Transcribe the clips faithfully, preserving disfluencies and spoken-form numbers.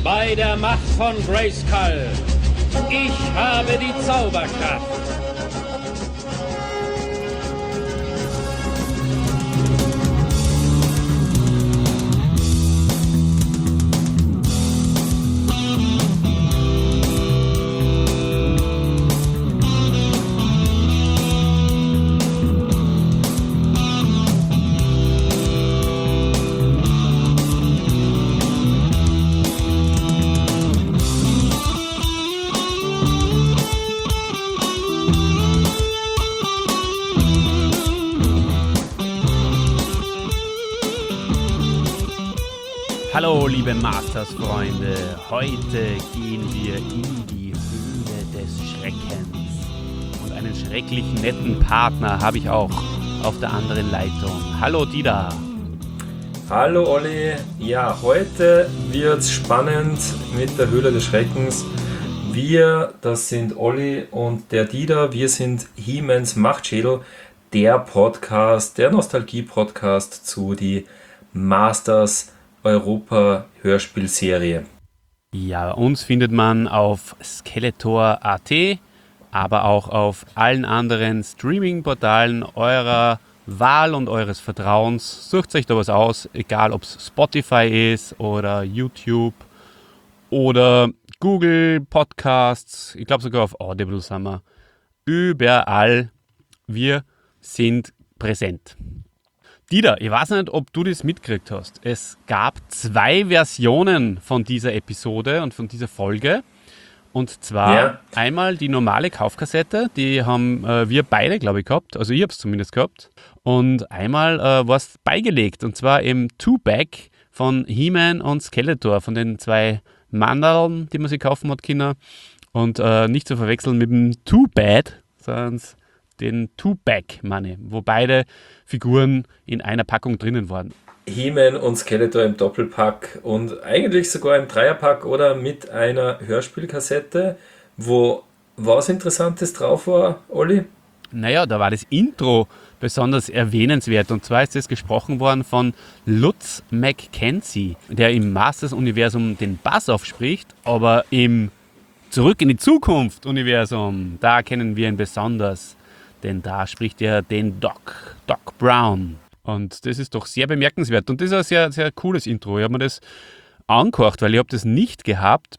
bei der Macht von Grayskull. Ich habe die Zauberkraft. Hallo liebe Masters-Freunde, heute gehen wir in die Höhle des Schreckens und einen schrecklich netten Partner habe ich auch auf der anderen Leitung. Hallo Dieter. Hallo Olli, ja, heute wird's spannend mit der Höhle des Schreckens. Wir, das sind Olli und der Dieter, wir sind He-Mans Machtschädel, der Podcast, der Nostalgie-Podcast zu die Masters Europa-Hörspielserie. Ja, uns findet man auf Skeletor punkt a t, aber auch auf allen anderen Streaming-Portalen eurer Wahl und eures Vertrauens. Sucht euch da was aus, egal ob es Spotify ist oder YouTube oder Google Podcasts. Ich glaube sogar auf Audible sind wir. Überall. Wir sind präsent. Dieter, ich weiß nicht, ob du das mitgekriegt hast. Es gab zwei Versionen von dieser Episode und von dieser Folge. Und zwar ja. einmal die normale Kaufkassette, die haben äh, wir beide, glaube ich, gehabt. Also ich habe es zumindest gehabt. Und einmal äh, war es beigelegt. Und zwar im Two-Back von He-Man und Skeletor, von den zwei Mandeln, die man sich kaufen hat können. Und äh, nicht zu verwechseln mit dem Two-Bad, sondern den Two-Back Money, wo beide Figuren in einer Packung drinnen waren. He-Man und Skeletor im Doppelpack und eigentlich sogar im Dreierpack oder mit einer Hörspielkassette, wo was Interessantes drauf war, Olli? Naja, da war das Intro besonders erwähnenswert und zwar ist es gesprochen worden von Lutz McKenzie, der im Masters-Universum den Bass aufspricht, aber im Zurück in die Zukunft-Universum, da kennen wir ihn besonders. Denn da spricht er den Doc, Doc Brown. Und das ist doch sehr bemerkenswert. Und das ist ein sehr, sehr cooles Intro. Ich habe mir das angehört, weil ich habe das nicht gehabt.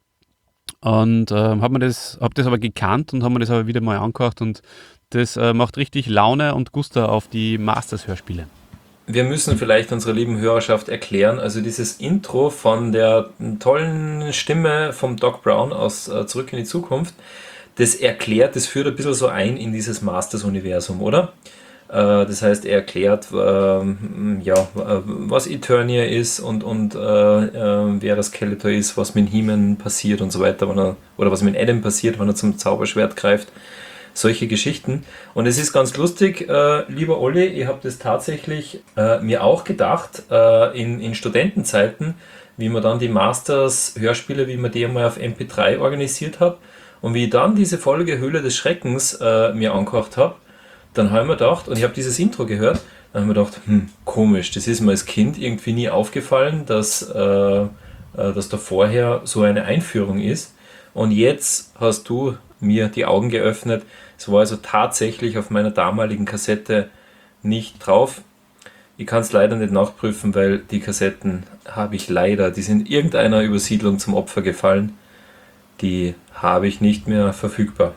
Und äh, habe das, hab das aber gekannt und habe mir das aber wieder mal angehört. Und das äh, macht richtig Laune und Gusto auf die Masters-Hörspiele. Wir müssen vielleicht unserer lieben Hörerschaft erklären, also dieses Intro von der tollen Stimme vom Doc Brown aus äh, Zurück in die Zukunft, das erklärt, das führt ein bisschen so ein in dieses Masters-Universum, oder? Äh, das heißt, er erklärt, äh, ja, was Eternia ist und, und äh, äh, wer das Skeletor ist, was mit He-Man passiert und so weiter, wenn er, oder was mit Adam passiert, wenn er zum Zauberschwert greift. Solche Geschichten. Und es ist ganz lustig, äh, lieber Olli, ich habe das tatsächlich äh, mir auch gedacht, äh, in, in Studentenzeiten, wie man dann die Masters-Hörspiele, wie man die einmal auf M P drei organisiert hat. Und wie ich dann diese Folge Höhle des Schreckens äh, mir angehört habe, dann habe ich mir gedacht, und ich habe dieses Intro gehört, dann habe ich mir gedacht, hm, komisch, das ist mir als Kind irgendwie nie aufgefallen, dass, äh, äh, dass da vorher so eine Einführung ist. Und jetzt hast du mir die Augen geöffnet. Es war also tatsächlich auf meiner damaligen Kassette nicht drauf. Ich kann es leider nicht nachprüfen, weil die Kassetten habe ich leider, die sind irgendeiner Übersiedlung zum Opfer gefallen. Die habe ich nicht mehr verfügbar.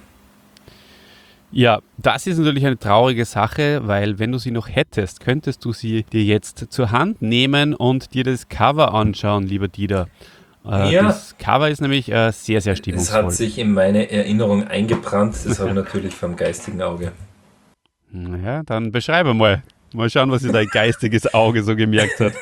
Ja, das ist natürlich eine traurige Sache, weil wenn du sie noch hättest, könntest du sie dir jetzt zur Hand nehmen und dir das Cover anschauen, lieber Dieter. Äh, ja. Das Cover ist nämlich äh, sehr, sehr stimmungsvoll. Es hat sich in meine Erinnerung eingebrannt, das habe ich natürlich vom geistigen Auge. Ja, dann beschreibe mal. Mal schauen, was sich dein geistiges Auge so gemerkt hat.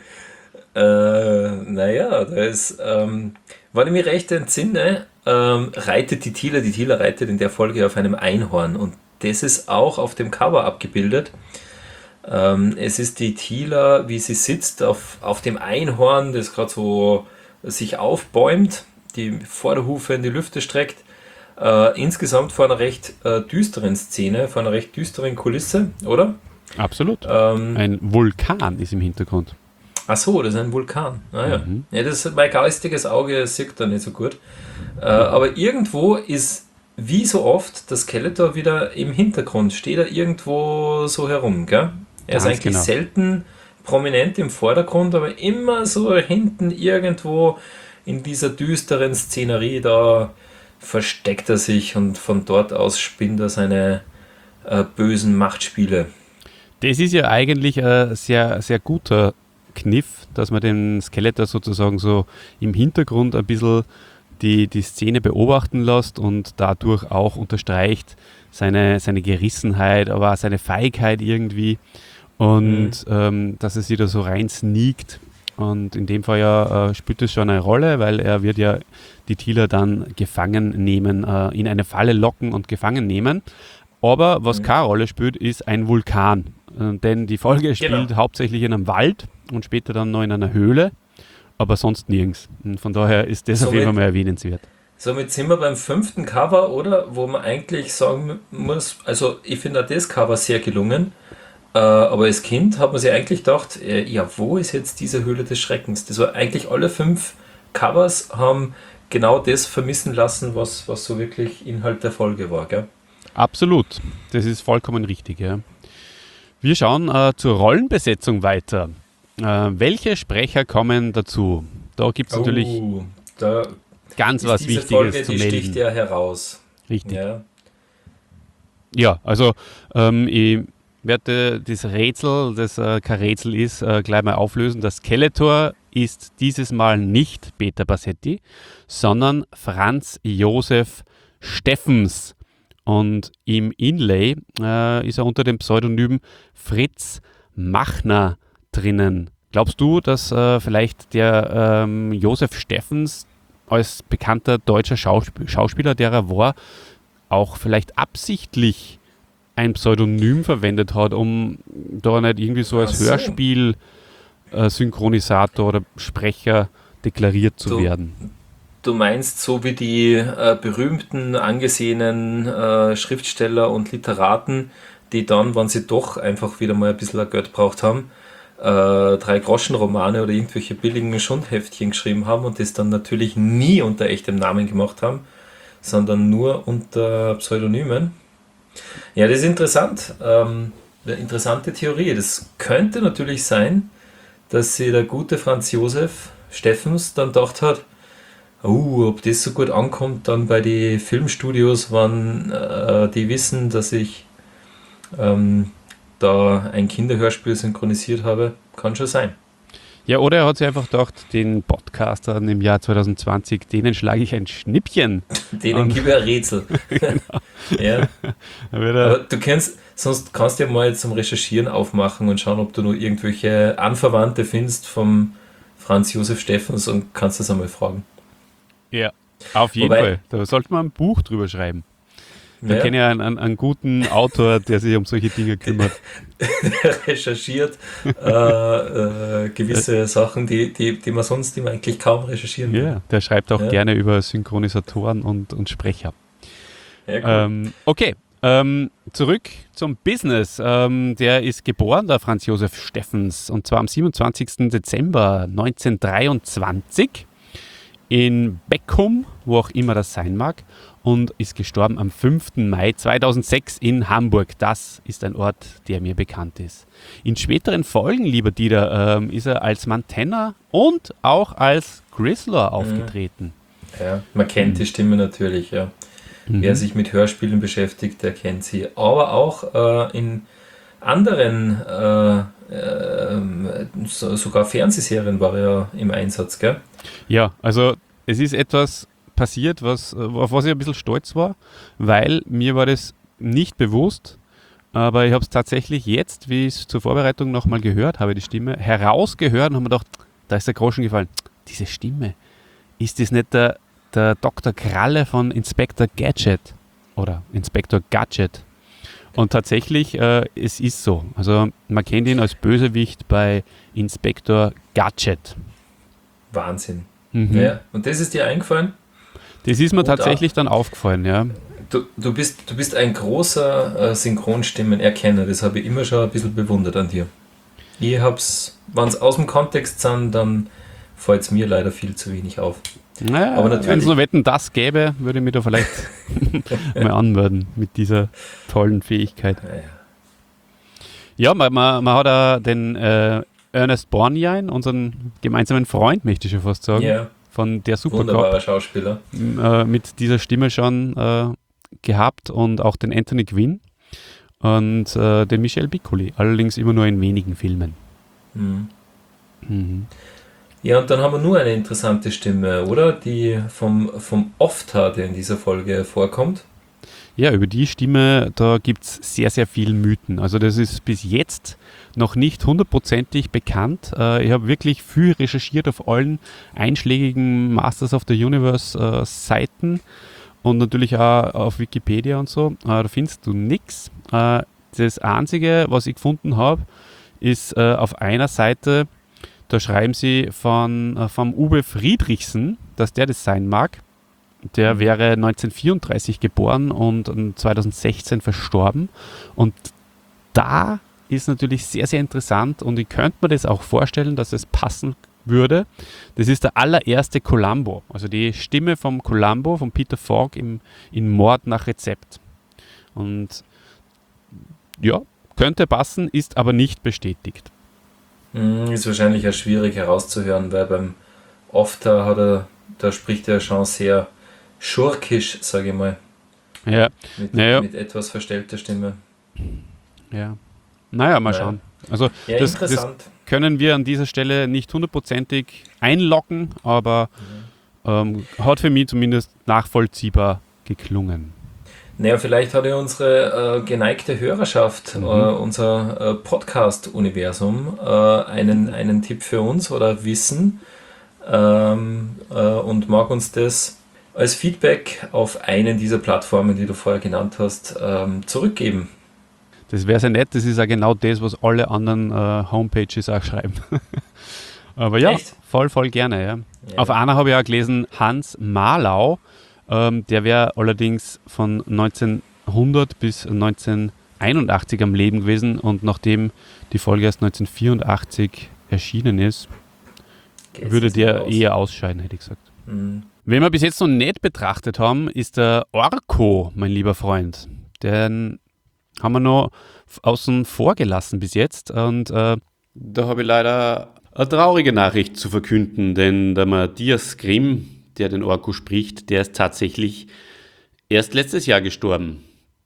äh, naja, da ist, ähm, wenn ich mich recht entsinne, ähm, reitet die Tila, die Tila reitet in der Folge auf einem Einhorn und das ist auch auf dem Cover abgebildet. Ähm, es ist die Tila, wie sie sitzt auf, auf dem Einhorn, das gerade so sich aufbäumt, die Vorderhufe in die Lüfte streckt. Äh, insgesamt vor einer recht äh, düsteren Szene, vor einer recht düsteren Kulisse, oder? Absolut. Ähm, Ein Vulkan ist im Hintergrund. Ach so, das ist ein Vulkan. Ah, ja. Mhm. Ja, das, mein geistiges Auge sieht da nicht so gut. Äh, aber irgendwo ist, wie so oft, der Skeletor wieder im Hintergrund. Steht er irgendwo so herum, gell? Er ist Ganz eigentlich genau. selten prominent im Vordergrund, aber immer so hinten irgendwo in dieser düsteren Szenerie, da versteckt er sich und von dort aus spinnt er seine äh, bösen Machtspiele. Das ist ja eigentlich ein sehr, sehr guter Kniff, dass man den Skeletor sozusagen so im Hintergrund ein bisschen die, die Szene beobachten lässt und dadurch auch unterstreicht seine, seine Gerissenheit, aber auch seine Feigheit irgendwie und mhm. ähm, dass er sich da so rein sneakt. Und in dem Fall ja äh, spielt das schon eine Rolle, weil er wird ja die Thieler dann gefangen nehmen, äh, in eine Falle locken und gefangen nehmen. Aber was mhm. keine Rolle spielt, ist ein Vulkan. Äh, denn die Folge spielt genau. hauptsächlich in einem Wald und später dann noch in einer Höhle, aber sonst nirgends. Und von daher ist das somit, auf jeden Fall mal erwähnenswert. Somit sind wir beim fünften Cover, oder? Wo man eigentlich sagen muss, also ich finde auch das Cover sehr gelungen. Äh, aber als Kind hat man sich eigentlich gedacht, äh, ja, wo ist jetzt diese Höhle des Schreckens? Das war eigentlich alle fünf Covers haben genau das vermissen lassen, was, was so wirklich Inhalt der Folge war, gell? Absolut, das ist vollkommen richtig, ja. Wir schauen äh, zur Rollenbesetzung weiter. Äh, welche Sprecher kommen dazu? Da gibt es oh, natürlich da ganz was diese Wichtiges Folge, zu die melden. sticht ja heraus. Richtig. Ja, ja also ähm, ich werde das Rätsel, das äh, kein Rätsel ist, äh, gleich mal auflösen. Der Skeletor ist dieses Mal nicht Peter Bassetti, sondern Franz Josef Steffens. Und im Inlay äh, ist er unter dem Pseudonym Fritz Machner drinnen. Glaubst du, dass äh, vielleicht der ähm, Josef Steffens als bekannter deutscher Schausp- Schauspieler, der er war, auch vielleicht absichtlich ein Pseudonym verwendet hat, um da nicht irgendwie so als Ach so. Hörspiel-Synchronisator oder Sprecher deklariert zu Du- werden? Du meinst, so wie die äh, berühmten, angesehenen äh, Schriftsteller und Literaten, die dann, wenn sie doch einfach wieder mal ein bisschen Geld braucht haben, äh, Drei-Groschen-Romane oder irgendwelche billigen Schundheftchen geschrieben haben und das dann natürlich nie unter echtem Namen gemacht haben, sondern nur unter Pseudonymen. Ja, das ist interessant. Ähm, eine interessante Theorie. Das könnte natürlich sein, dass sich der gute Franz Josef Steffens dann gedacht hat, oh, ob das so gut ankommt dann bei den Filmstudios, wenn äh, die wissen, dass ich ähm, da ein Kinderhörspiel synchronisiert habe, kann schon sein. Ja, oder er hat sich einfach gedacht, den Podcastern im Jahr zwanzig zwanzig, denen schlage ich ein Schnippchen. Denen Und- gebe ich ein Rätsel. Ja. Da wird er- Aber du kannst, sonst kannst du ja mal zum Recherchieren aufmachen und schauen, ob du noch irgendwelche Anverwandte findest vom Franz Josef Steffens und kannst das einmal fragen. Ja, auf jeden Wobei- Fall. Da sollte man ein Buch drüber schreiben. Da Ja. kenne ich einen, einen, einen guten Autor, der sich um solche Dinge kümmert. Recherchiert äh, äh, gewisse Sachen, die, die, die man sonst die man eigentlich kaum recherchieren will. Ja, der schreibt auch Ja. gerne über Synchronisatoren und, und Sprecher. Ja, cool. Ähm, okay, ähm, zurück zum Business. Ähm, der ist geboren, der Franz Josef Steffens, und zwar am siebenundzwanzigsten Dezember neunzehnhundertdreiundzwanzig in Beckum, wo auch immer das sein mag, und ist gestorben am fünften Mai zweitausendsechs in Hamburg. Das ist ein Ort, der mir bekannt ist. In späteren Folgen, lieber Dieter, ähm, ist er als Mantenna und auch als Grizzler aufgetreten. Ja, man kennt die Stimme natürlich, ja. Wer sich mit Hörspielen beschäftigt, der kennt sie. Aber auch äh, in anderen, äh, äh, so, sogar Fernsehserien war er ja im Einsatz, gell? Ja, also es ist etwas passiert, was, auf was ich ein bisschen stolz war, weil mir war das nicht bewusst, aber ich habe es tatsächlich jetzt, wie ich es zur Vorbereitung nochmal gehört habe, die Stimme, herausgehört und habe mir gedacht, da ist der Groschen gefallen. Diese Stimme, ist das nicht der, der Doktor Kralle von Inspektor Gadget oder Inspektor Gadget? Und tatsächlich, äh, es ist so. Also man kennt ihn als Bösewicht bei Inspektor Gadget. Wahnsinn. Mhm. Ja. Und das ist dir eingefallen? Das ist mir Und tatsächlich dann aufgefallen, ja. Du, du, bist, du bist ein großer äh, Synchronstimmenerkenner, das habe ich immer schon ein bisschen bewundert an dir. Ich hab's, wenn es aus dem Kontext sind, dann fällt es mir leider viel zu wenig auf. Naja, Aber natürlich- wenn es nur Wetten, das gäbe, würde ich mich da vielleicht mal anmelden mit dieser tollen Fähigkeit. Ja, ja. Ja, man, man, man hat auch den äh, Ernest Borgnine, unseren gemeinsamen Freund, möchte ich schon fast sagen, Ja, von der Supercop, wunderbarer Schauspieler. äh, mit dieser Stimme schon äh, gehabt und auch den Anthony Quinn und äh, den Michel Piccoli, allerdings immer nur in wenigen Filmen. Mhm. Mhm. Ja, und dann haben wir nur eine interessante Stimme, oder? Die vom, vom Ofta, der in dieser Folge vorkommt. Ja, über die Stimme, da gibt es sehr, sehr viel Mythen. Also das ist bis jetzt noch nicht hundertprozentig bekannt. Äh, ich habe wirklich viel recherchiert auf allen einschlägigen Masters of the Universe äh, Seiten und natürlich auch auf Wikipedia und so. Äh, da findest du nichts. Äh, das Einzige, was ich gefunden habe, ist äh, auf einer Seite, da schreiben sie von, äh, vom Uwe Friedrichsen, dass der das sein mag. Der wäre neunzehnhundertvierunddreißig geboren und zweitausendsechzehn verstorben. Und da ist natürlich sehr, sehr interessant und ich könnte mir das auch vorstellen, dass es passen würde. Das ist der allererste Columbo, also die Stimme vom Columbo, von Peter Falk im, in Mord nach Rezept. Und ja, könnte passen, ist aber nicht bestätigt. Mhm, ist wahrscheinlich auch schwierig herauszuhören, weil beim Ofta hat er, da spricht er schon sehr schurkisch, sage ich mal. Ja, Mit, Naja. mit etwas verstellter Stimme. ja. Naja, mal Naja. schauen. Also Ja, das, das interessant. können wir an dieser Stelle nicht hundertprozentig einloggen, aber ähm, hat für mich zumindest nachvollziehbar geklungen. Naja, vielleicht hat ja unsere äh, geneigte Hörerschaft, Mhm. äh, unser äh, Podcast-Universum, äh, einen, einen Tipp für uns oder Wissen ähm, äh, und mag uns das als Feedback auf einen dieser Plattformen, die du vorher genannt hast, ähm, zurückgeben. Das wäre sehr nett, das ist ja genau das, was alle anderen äh, Homepages auch schreiben. Aber ja, Echt? voll, voll gerne. Ja. Ja. Auf einer habe ich auch gelesen, Hans Marlau, ähm, der wäre allerdings von neunzehnhundert bis neunzehnhunderteinundachtzig am Leben gewesen und nachdem die Folge erst neunzehnhundertvierundachtzig erschienen ist, Geht's würde jetzt der raus? eher ausscheiden, hätte ich gesagt. Mhm. Wen wir bis jetzt noch nicht betrachtet haben, ist der Orko, mein lieber Freund. Den haben wir noch f- außen vor gelassen bis jetzt. Und äh, da habe ich leider eine traurige Nachricht zu verkünden, denn der Matthias Grimm, der den Orko spricht, der ist tatsächlich erst letztes Jahr gestorben.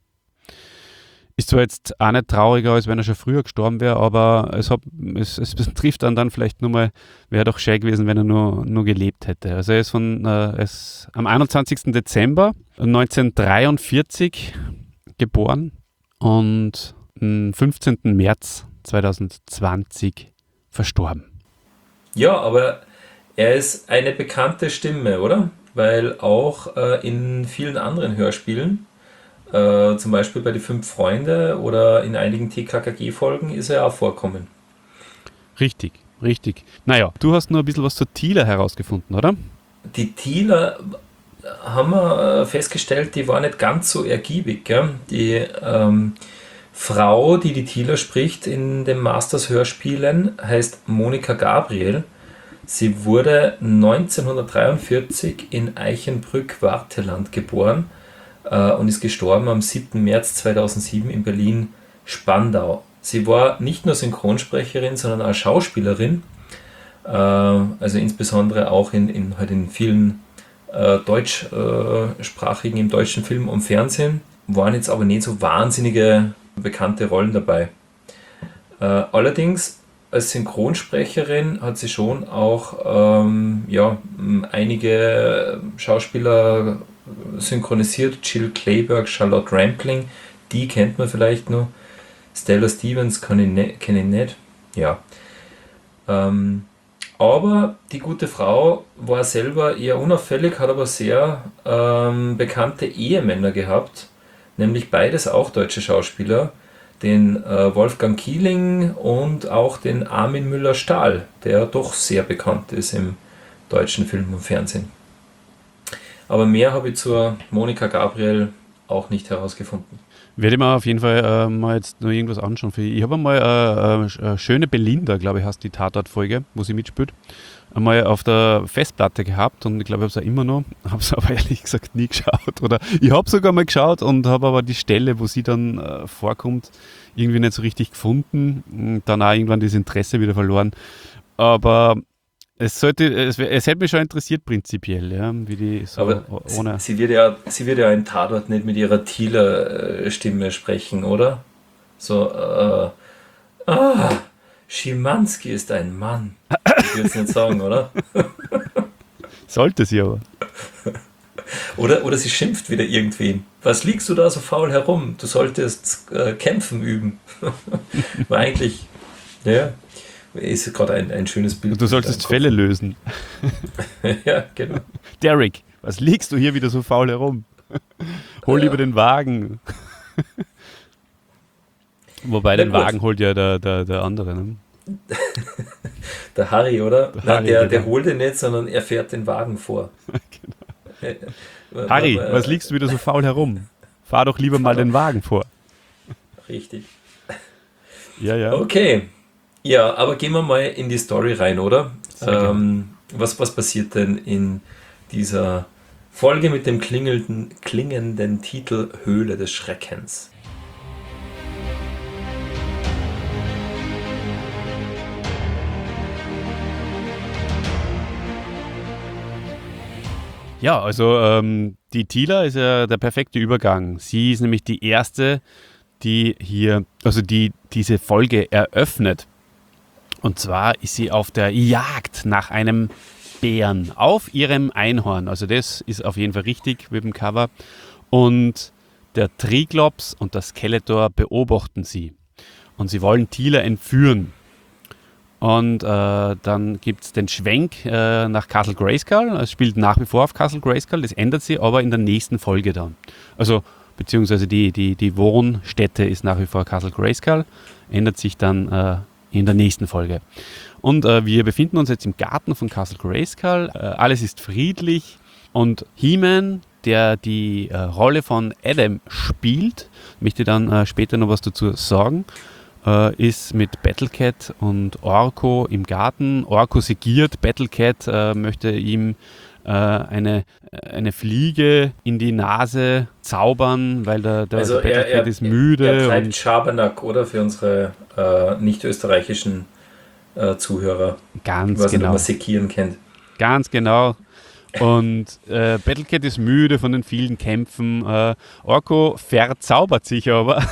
Ist zwar jetzt auch nicht trauriger, als wenn er schon früher gestorben wäre, aber es, hat, es, es betrifft dann, dann vielleicht nur mal, wäre doch schön gewesen, wenn er nur, nur gelebt hätte. Also er ist, von, äh, er ist am einundzwanzigsten Dezember neunzehnhundertdreiundvierzig geboren und am fünfzehnten März zweitausendzwanzig verstorben. Ja, aber er ist eine bekannte Stimme, oder? Weil auch äh, in vielen anderen Hörspielen, äh, zum Beispiel bei die Fünf Freunde oder in einigen T K K G-Folgen, ist er auch vorkommen. Richtig, richtig. Naja, du hast nur ein bisschen was zu Thieler herausgefunden, oder? Die Thieler haben wir äh, festgestellt, die war nicht ganz so ergiebig. Gell? Die ähm, Frau, die die Thieler spricht in den Masters-Hörspielen, heißt Monika Gabriel. Sie wurde neunzehnhundertdreiundvierzig in Eichenbrück-Wartheland geboren äh, und ist gestorben am siebten März zweitausendsieben in Berlin-Spandau. Sie war nicht nur Synchronsprecherin, sondern auch Schauspielerin, äh, also insbesondere auch in, in, halt in vielen äh, deutschsprachigen, im deutschen Film und Fernsehen, waren jetzt aber nicht so wahnsinnige bekannte Rollen dabei. Äh, allerdings als Synchronsprecherin hat sie schon auch ähm, ja, m, einige Schauspieler synchronisiert. Jill Clayburgh, Charlotte Rampling, die kennt man vielleicht noch. Stella Stevens kann ich ne, kenne ich nicht. Ja. Ähm, aber die gute Frau war selber eher unauffällig, hat aber sehr ähm, bekannte Ehemänner gehabt, nämlich beides auch deutsche Schauspieler, den äh, Wolfgang Kieling und auch den Armin Müller-Stahl, der doch sehr bekannt ist im deutschen Film und Fernsehen. Aber mehr habe ich zur Monika Gabriel auch nicht herausgefunden. Werde ich mir auf jeden Fall äh, mal jetzt noch irgendwas anschauen. Für ich habe einmal äh, äh, schöne Belinda, glaube ich, heißt die Tatortfolge, wo sie mitspielt, einmal auf der Festplatte gehabt und ich glaube, ich habe es auch immer noch, habe es aber ehrlich gesagt nie geschaut. Oder ich habe sogar mal geschaut und habe aber die Stelle, wo sie dann äh, vorkommt, irgendwie nicht so richtig gefunden und dann auch irgendwann das Interesse wieder verloren. Aber es sollte, es, es hätte mich schon interessiert prinzipiell, ja, wie die so Aber ohne. sie, sie, wird ja, sie wird ja im Tatort nicht mit ihrer Thieler-Stimme sprechen, oder? So, äh, ah, Schimanski ist ein Mann. Ich würde es nicht sagen, oder? Sollte sie aber. Oder, oder sie schimpft wieder irgendwen. Was liegst du da so faul herum? Du solltest äh, kämpfen üben. War eigentlich, ja, ist gerade ein, ein schönes Bild. Du solltest Fälle lösen. Ja, genau. Derek, was liegst du hier wieder so faul herum? Hol lieber den Wagen. Wobei Na den gut. Wagen holt ja der, der, der andere. Ne? Der Harry, oder? Der Nein, Harry, der, genau. der holt den nicht, sondern er fährt den Wagen vor. Harry, was liegst du wieder so faul herum? Fahr doch lieber mal den Wagen vor. Richtig. Ja, ja. Okay. Ja, aber gehen wir mal in die Story rein, oder? Sehr gerne. Ähm, was, was passiert denn in dieser Folge mit dem klingelnden, klingenden Titel Höhle des Schreckens? Ja, also ähm, die Tila ist ja der perfekte Übergang. Sie ist nämlich die erste, die hier, also die diese Folge eröffnet. Und zwar ist sie auf der Jagd nach einem Bären auf ihrem Einhorn. Also das ist auf jeden Fall richtig mit dem Cover. Und der Triglops und der Skeletor beobachten sie. Und sie wollen Tila entführen. Und äh, dann gibt es den Schwenk äh, nach Castle Grayskull. Es spielt nach wie vor auf Castle Grayskull. Das ändert sich aber in der nächsten Folge dann. Also beziehungsweise die, die, die Wohnstätte ist nach wie vor Castle Grayskull. Ändert sich dann äh, in der nächsten Folge. Und äh, wir befinden uns jetzt im Garten von Castle Grayskull. Äh, alles ist friedlich. Und He-Man, der die äh, Rolle von Adam spielt, möchte dann äh, später noch was dazu sagen, äh, ist mit Battlecat und Orko im Garten. Orko segiert, Battlecat äh, möchte ihm äh, eine, eine Fliege in die Nase zaubern, weil der, der, Also der er, Battlecat er, ist müde. er treibt und Schabernack, oder? Für unsere äh, nicht-österreichischen äh, Zuhörer. ganz Was genau. man sekieren kennt. Ganz genau. Und äh, Battlecat ist müde von den vielen Kämpfen. Äh, Orko verzaubert sich aber.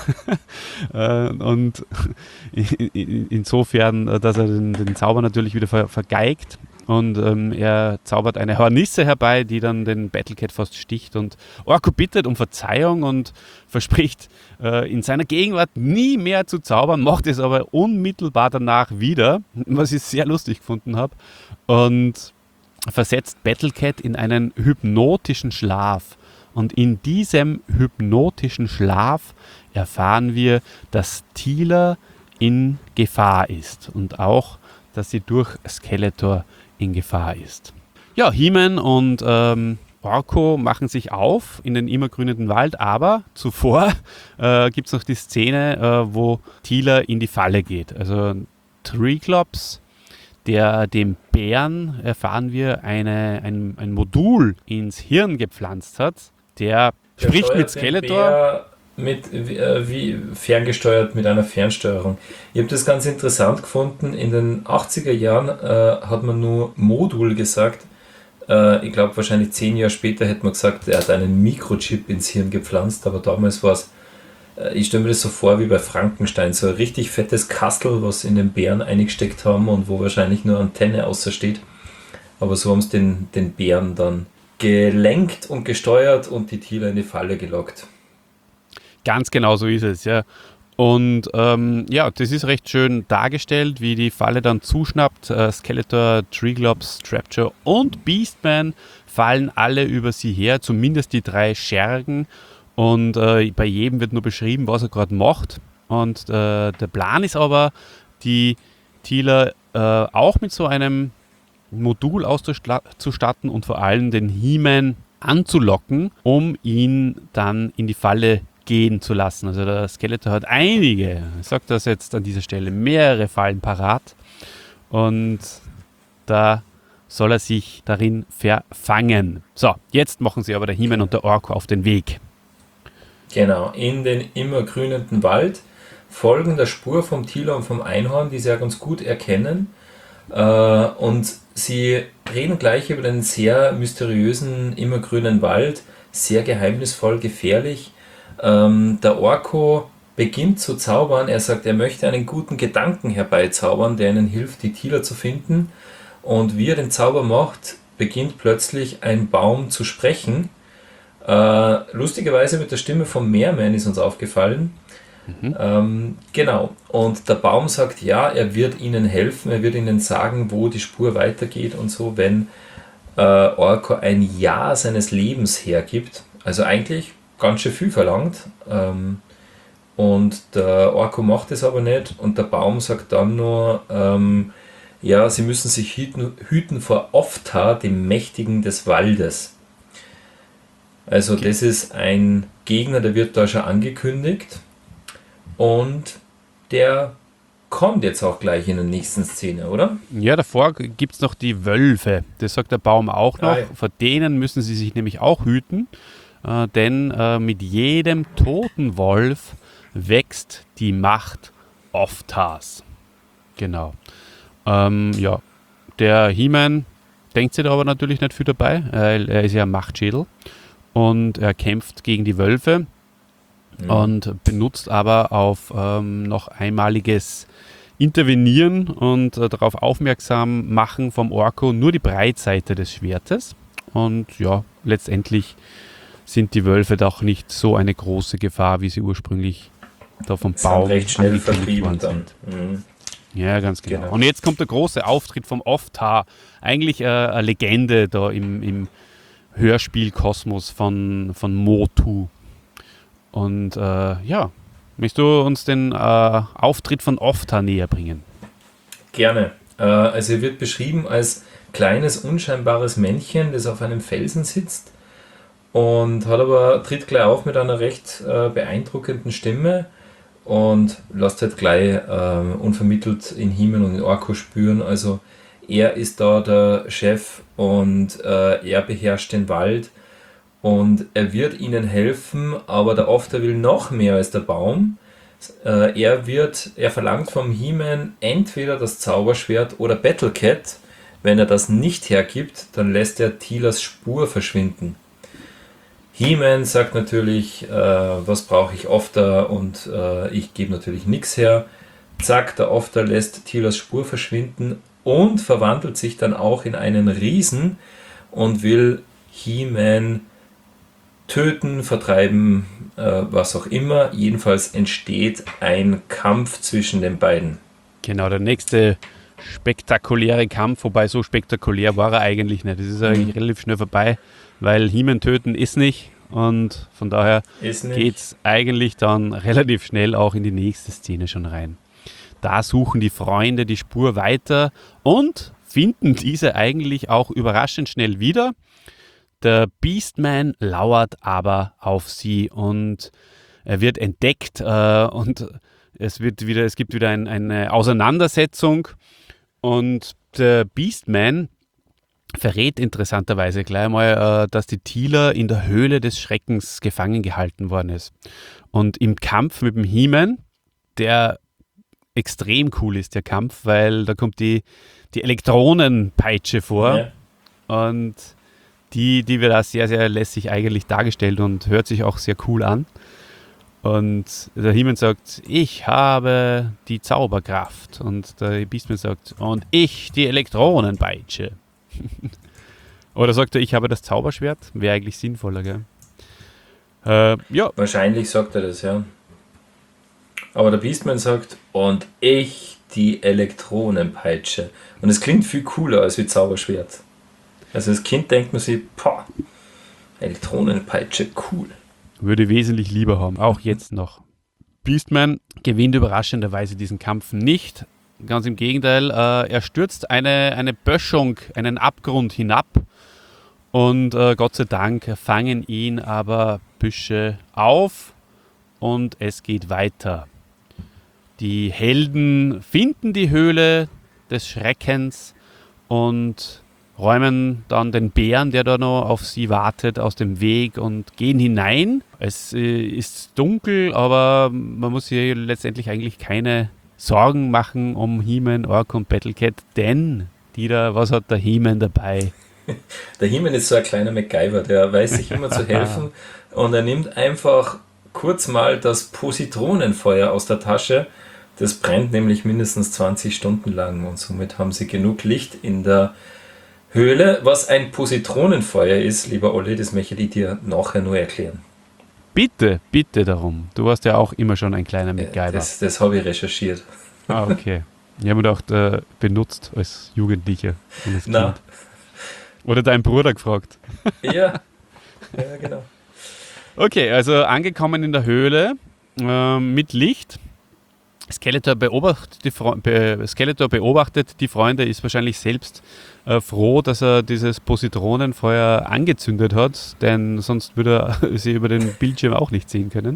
äh, und in, in, insofern, äh, dass er den, den Zauber natürlich wieder ver, vergeigt. Und ähm, er zaubert eine Hornisse herbei, die dann den Battlecat fast sticht. Und Orko bittet um Verzeihung und verspricht, äh, in seiner Gegenwart nie mehr zu zaubern, macht es aber unmittelbar danach wieder, was ich sehr lustig gefunden habe. Und versetzt Battlecat in einen hypnotischen Schlaf. Und in diesem hypnotischen Schlaf erfahren wir, dass Tila in Gefahr ist und auch, dass sie durch Skeletor in Gefahr ist. Ja, He-Man und ähm, Orko machen sich auf in den immergrünenden Wald, aber zuvor äh, gibt es noch die Szene, äh, wo Tila in die Falle geht. Also Triglops, der dem Bären, erfahren wir, eine, ein, ein Modul ins Hirn gepflanzt hat. Der Der spricht steuert mit den Skeletor. Bär mit, wie, äh, wie ferngesteuert mit einer Fernsteuerung. Ich habe das ganz interessant gefunden. In den achtziger Jahren äh, hat man nur Modul gesagt. Äh, ich glaube, wahrscheinlich zehn Jahre später hätte man gesagt, er hat einen Mikrochip ins Hirn gepflanzt, aber damals war es, äh, ich stelle mir das so vor wie bei Frankenstein, so ein richtig fettes Kastel, was in den Bären eingesteckt haben und wo wahrscheinlich nur Antenne außer steht. Aber so haben sie den, den Bären dann gelenkt und gesteuert und die Tila in die Falle gelockt. Ganz genau so ist es, ja. Und ähm, ja, das ist recht schön dargestellt, wie die Falle dann zuschnappt. Äh, Skeletor, Triglops, Trapjaw und Beastman fallen alle über sie her, zumindest die drei Schergen. Und äh, bei jedem wird nur beschrieben, was er gerade macht. Und äh, der Plan ist aber, die Tila äh, auch mit so einem Modul auszustatten und vor allem den He-Man anzulocken, um ihn dann in die Falle gehen zu lassen. Also der Skeletor hat einige, ich sage das jetzt an dieser Stelle, mehrere Fallen parat und da soll er sich darin verfangen. So, jetzt machen sie aber der He-Man und der Orko auf den Weg. Genau, in den immergrünenden Wald, folgen der Spur vom Tiger und vom Einhorn, die sie ja ganz gut erkennen. Äh, und sie reden gleich über den sehr mysteriösen immergrünen Wald, sehr geheimnisvoll, gefährlich. Ähm, der Orko beginnt zu zaubern. Er sagt, er möchte einen guten Gedanken herbeizaubern, der ihnen hilft, die Tiger zu finden. Und wie er den Zauber macht, beginnt plötzlich ein Baum zu sprechen. Äh, lustigerweise mit der Stimme vom Meerman ist uns aufgefallen. Mhm. Ähm, genau. Und der Baum sagt, ja, er wird ihnen helfen, er wird ihnen sagen, wo die Spur weitergeht und so, wenn äh, Orko ein Jahr seines Lebens hergibt. Also eigentlich ganz schön viel verlangt. Ähm, und der Orko macht es aber nicht und der Baum sagt dann nur, ähm, ja, sie müssen sich hüten, hüten vor Oftar, dem Mächtigen des Waldes. Also okay. Das ist ein Gegner, der wird da schon angekündigt und der kommt jetzt auch gleich in der nächsten Szene, oder? Ja, davor gibt es noch die Wölfe. Das sagt der Baum auch noch. Ah, ja. Vor denen müssen sie sich nämlich auch hüten, äh, denn äh, mit jedem toten Wolf wächst die Macht Oftars. Genau. Ähm, ja, der He-Man denkt sich da aber natürlich nicht viel dabei. Er, er ist ja ein Machtschädel und er kämpft gegen die Wölfe mhm. und benutzt aber auf ähm, noch einmaliges Intervenieren und äh, darauf aufmerksam machen vom Orko nur die Breitseite des Schwertes. Und ja, letztendlich sind die Wölfe doch nicht so eine große Gefahr, wie sie ursprünglich da vom Baum recht schnell vertrieben dann. Mhm. Ja, ganz genau. genau. Und jetzt kommt der große Auftritt vom Oftar. Eigentlich äh, eine Legende da im, im Hörspielkosmos von, von Motu. Und äh, ja, möchtest du uns den äh, Auftritt von Oftar näher bringen? Gerne. Äh, also er wird beschrieben als kleines, unscheinbares Männchen, das auf einem Felsen sitzt und hat aber, tritt gleich auf mit einer recht äh, beeindruckenden Stimme und lässt halt gleich äh, unvermittelt in He-Man und in Orko spüren. Also er ist da der Chef und äh, er beherrscht den Wald und er wird ihnen helfen, aber der Oftar will noch mehr als der Baum. Äh, er wird, er verlangt vom He-Man entweder das Zauberschwert oder Battlecat. Wenn er das nicht hergibt, dann lässt er Tilas Spur verschwinden. He-Man sagt natürlich, äh, was brauche ich Oftar und äh, ich gebe natürlich nichts her. Zack, der Oftar lässt Tilas Spur verschwinden und verwandelt sich dann auch in einen Riesen und will He-Man töten, vertreiben, äh, was auch immer. Jedenfalls entsteht ein Kampf zwischen den beiden. Genau, der nächste spektakuläre Kampf, wobei so spektakulär war er eigentlich nicht. Das ist eigentlich mhm. relativ schnell vorbei, weil He-Man töten ist nicht und von daher geht es eigentlich dann relativ schnell auch in die nächste Szene schon rein. Da suchen die Freunde die Spur weiter und finden diese eigentlich auch überraschend schnell wieder. Der Beastman lauert aber auf sie und er wird entdeckt äh, und es, wird wieder, es gibt wieder ein, eine Auseinandersetzung und der Beastman verrät interessanterweise gleich mal, äh, dass die Tila in der Höhle des Schreckens gefangen gehalten worden ist. Und im Kampf mit dem He-Man, der extrem cool ist, der Kampf, weil da kommt die, die Elektronenpeitsche vor ja. und die, die wird auch sehr, sehr lässig eigentlich dargestellt und hört sich auch sehr cool an. Und der He-Man sagt, ich habe die Zauberkraft. Und der Beastman sagt, und ich die Elektronenpeitsche. Oder sagt er, ich habe das Zauberschwert? Wäre eigentlich sinnvoller, gell? Äh, ja. Wahrscheinlich sagt er das, ja. Aber der Beastman sagt, und ich die Elektronenpeitsche. Und es klingt viel cooler als wie Zauberschwert. Also als Kind denkt man sich, boah, Elektronenpeitsche, cool. Würde wesentlich lieber haben, auch jetzt noch. Beastman gewinnt überraschenderweise diesen Kampf nicht. Ganz im Gegenteil, äh, er stürzt eine, eine Böschung, einen Abgrund hinab Und äh, Gott sei Dank fangen ihn aber Büsche auf und es geht weiter. Die Helden finden die Höhle des Schreckens und räumen dann den Bären, der da noch auf sie wartet, aus dem Weg und gehen hinein. Es äh, ist dunkel, aber man muss sich letztendlich eigentlich keine Sorgen machen um He-Man, Orko und Battlecat, denn, Dieter, was hat der He-Man dabei? Der He-Man ist so ein kleiner MacGyver, der weiß sich immer zu helfen und er nimmt einfach kurz mal das Positronenfeuer aus der Tasche. Das brennt nämlich mindestens zwanzig Stunden lang und somit haben sie genug Licht in der Höhle. Was ein Positronenfeuer ist, lieber Olli, das möchte ich dir nachher nur erklären. Bitte, bitte darum. Du warst ja auch immer schon ein kleiner MacGyver. Das, das habe ich recherchiert. Ah, okay. Ich habe mir gedacht, äh, benutzt als Jugendlicher und als Na. Kind. Oder deinen Bruder gefragt. Ja, ja genau. Okay, also angekommen in der Höhle äh, mit Licht. Skeletor beobachtet, die Fre- be- Skeletor beobachtet die Freunde, ist wahrscheinlich selbst äh, froh, dass er dieses Positronenfeuer angezündet hat, denn sonst würde er sie über den Bildschirm auch nicht sehen können.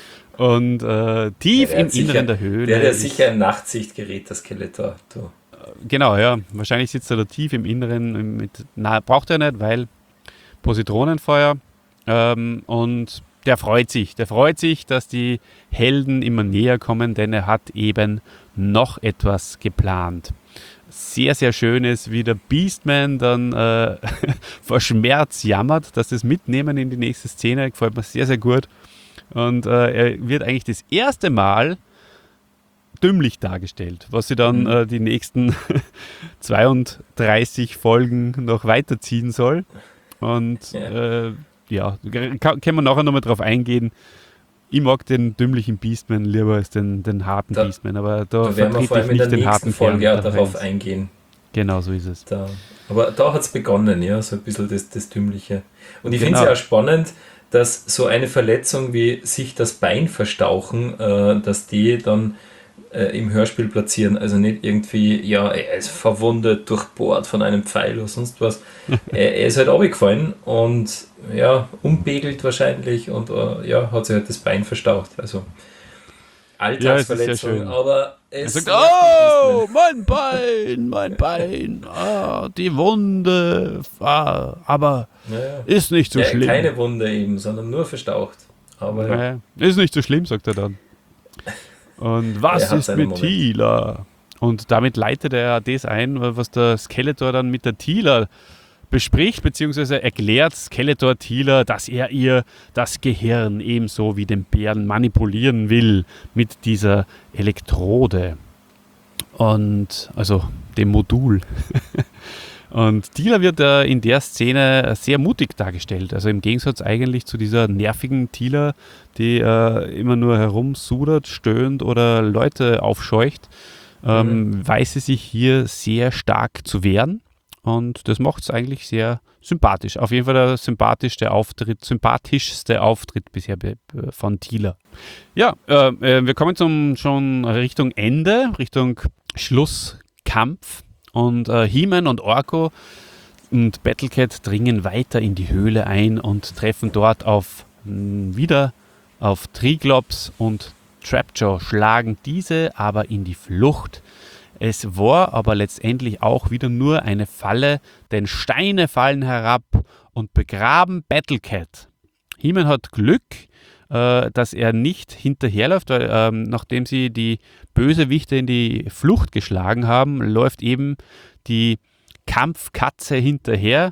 Und äh, tief Ja, im sicher, Inneren der Höhle. Der hat ja ist- sicher ein Nachtsichtgerät, das Skeletor. Du. Genau, ja. Wahrscheinlich sitzt er da tief im Inneren. Mit, na, braucht er nicht, weil Positronenfeuer. Ähm, und der freut sich. Der freut sich, dass die Helden immer näher kommen, denn er hat eben noch etwas geplant. Sehr, sehr schön ist, wie der Beastman dann äh, vor Schmerz jammert, dass das mitnehmen in die nächste Szene. Gefällt mir sehr, sehr gut. Und äh, er wird eigentlich das erste Mal dümmlich dargestellt, was sie dann Mhm. äh, die nächsten zweiunddreißig Folgen noch weiterziehen soll. Und Ja. äh, ja, kann, können wir nachher nochmal drauf eingehen. Ich mag den dümmlichen Beastman lieber als den, den harten Da- Beastman, aber da, Da werden wir vertrete vor allem ich in der nicht den nächsten harten Folge Kern ja der darauf Fans. eingehen. Genau, so ist es. Da. Aber da hat es begonnen, ja, so ein bisschen das, das Dümmliche. Und ich finde Genau. es ja auch spannend, dass so eine Verletzung wie sich das Bein verstauchen, äh, dass die dann äh, im Hörspiel platzieren. Also nicht irgendwie, ja, er ist verwundet, durchbohrt von einem Pfeil oder sonst was. er, er ist halt runtergefallen und ja, umbegelt wahrscheinlich und äh, ja, hat sich halt das Bein verstaucht. Also Alltagsverletzung, Ja, es ist sehr schön. aber Er es sagt, nervt mich oh, mein Bein, mein Bein, ah, die Wunde, ah, aber nicht mehr. Ja, ja. ist nicht so Ja, schlimm. keine Wunde eben, sondern nur verstaucht. Aber ja. Ja, ist nicht so schlimm, sagt er dann. Und was Er hat ist seinen mit Moment. Tila? Und damit leitet er das ein, was der Skeletor dann mit der Tila bespricht, beziehungsweise erklärt Skeletor Tila, dass er ihr das Gehirn ebenso wie den Bären manipulieren will mit dieser Elektrode. Und, also dem Modul. Und Tila wird äh, in der Szene sehr mutig dargestellt. Also im Gegensatz eigentlich zu dieser nervigen Tila, die äh, immer nur herumsudert, stöhnt oder Leute aufscheucht, ähm, Mhm. weiß sie sich hier sehr stark zu wehren. Und das macht es eigentlich sehr sympathisch. Auf jeden Fall der sympathischste Auftritt, sympathischste Auftritt bisher be- be- von Tila. Ja, äh, äh, wir kommen zum schon Richtung Ende, Richtung Schlusskampf. Und äh, He-Man und Orko und Battlecat dringen weiter in die Höhle ein und treffen dort auf mh, wieder auf Triglops und Trapjaw, schlagen diese aber in die Flucht. Es war aber letztendlich auch wieder nur eine Falle, denn Steine fallen herab und begraben Battlecat. He-Man hat Glück, äh, dass er nicht hinterherläuft, weil ähm, nachdem sie die Bösewichte in die Flucht geschlagen haben, läuft eben die Kampfkatze hinterher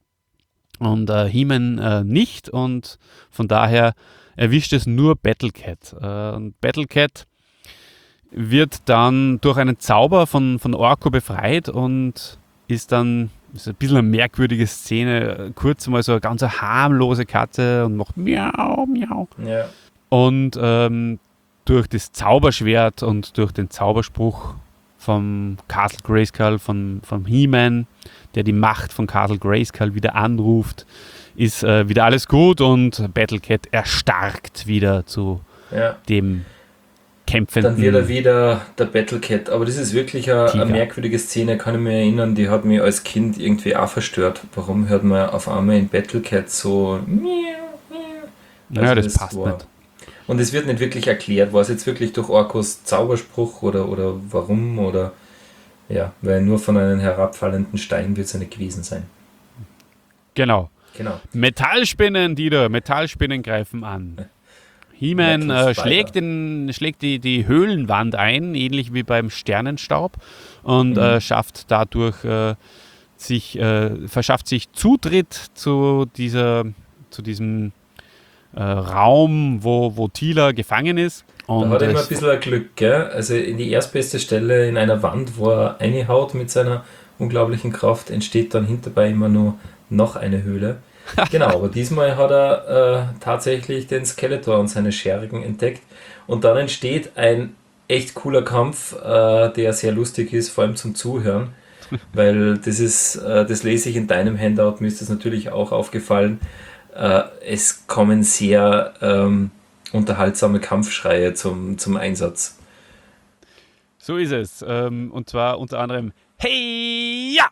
und äh, He-Man äh, nicht und von daher erwischt es nur Battlecat. Äh, und Battlecat wird dann durch einen Zauber von, von Orko befreit und ist dann, ist ein bisschen eine merkwürdige Szene, kurz mal so eine ganz harmlose Katze und macht miau, miau. Ja. Und ähm, durch das Zauberschwert und durch den Zauberspruch vom Castle Grayskull, von, vom He-Man, der die Macht von Castle Grayskull wieder anruft, ist äh, wieder alles gut und Battlecat erstarkt wieder zu Ja. dem kämpfenden... Dann wird er wieder der Battle Cat. Aber das ist wirklich eine, eine merkwürdige Szene, kann ich mich erinnern, die hat mich als Kind irgendwie auch verstört. Warum hört man auf einmal in Battle Cat so... Also ja, das, das passt war. nicht. Und es wird nicht wirklich erklärt, war es jetzt wirklich durch Orkos Zauberspruch oder, oder warum oder... Ja, weil nur von einem herabfallenden Stein wird es ja nicht gewesen sein. Genau. genau. Metallspinnen, Dieter, Metallspinnen greifen an. He-Man äh, schlägt, den, schlägt die, die Höhlenwand ein, ähnlich wie beim Sternenstaub, und mhm. äh, schafft dadurch äh, sich, äh, verschafft sich Zutritt zu, dieser, zu diesem äh, Raum, wo, wo Teela gefangen ist. Und da hat er immer ein bisschen Glück, gell? Also in die erstbeste Stelle in einer Wand, wo er reinhaut mit seiner unglaublichen Kraft, entsteht dann hinterbei immer nur noch eine Höhle. Genau, aber diesmal hat er äh, tatsächlich den Skeletor und seine Schergen entdeckt. Und dann entsteht ein echt cooler Kampf, äh, der sehr lustig ist, vor allem zum Zuhören. Weil das ist, äh, das lese ich in deinem Handout, mir ist das natürlich auch aufgefallen. Äh, es kommen sehr... Ähm, unterhaltsame Kampfschreie zum, zum Einsatz. So ist es. Ähm, und zwar unter anderem Hey ja!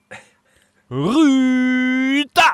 Rüder!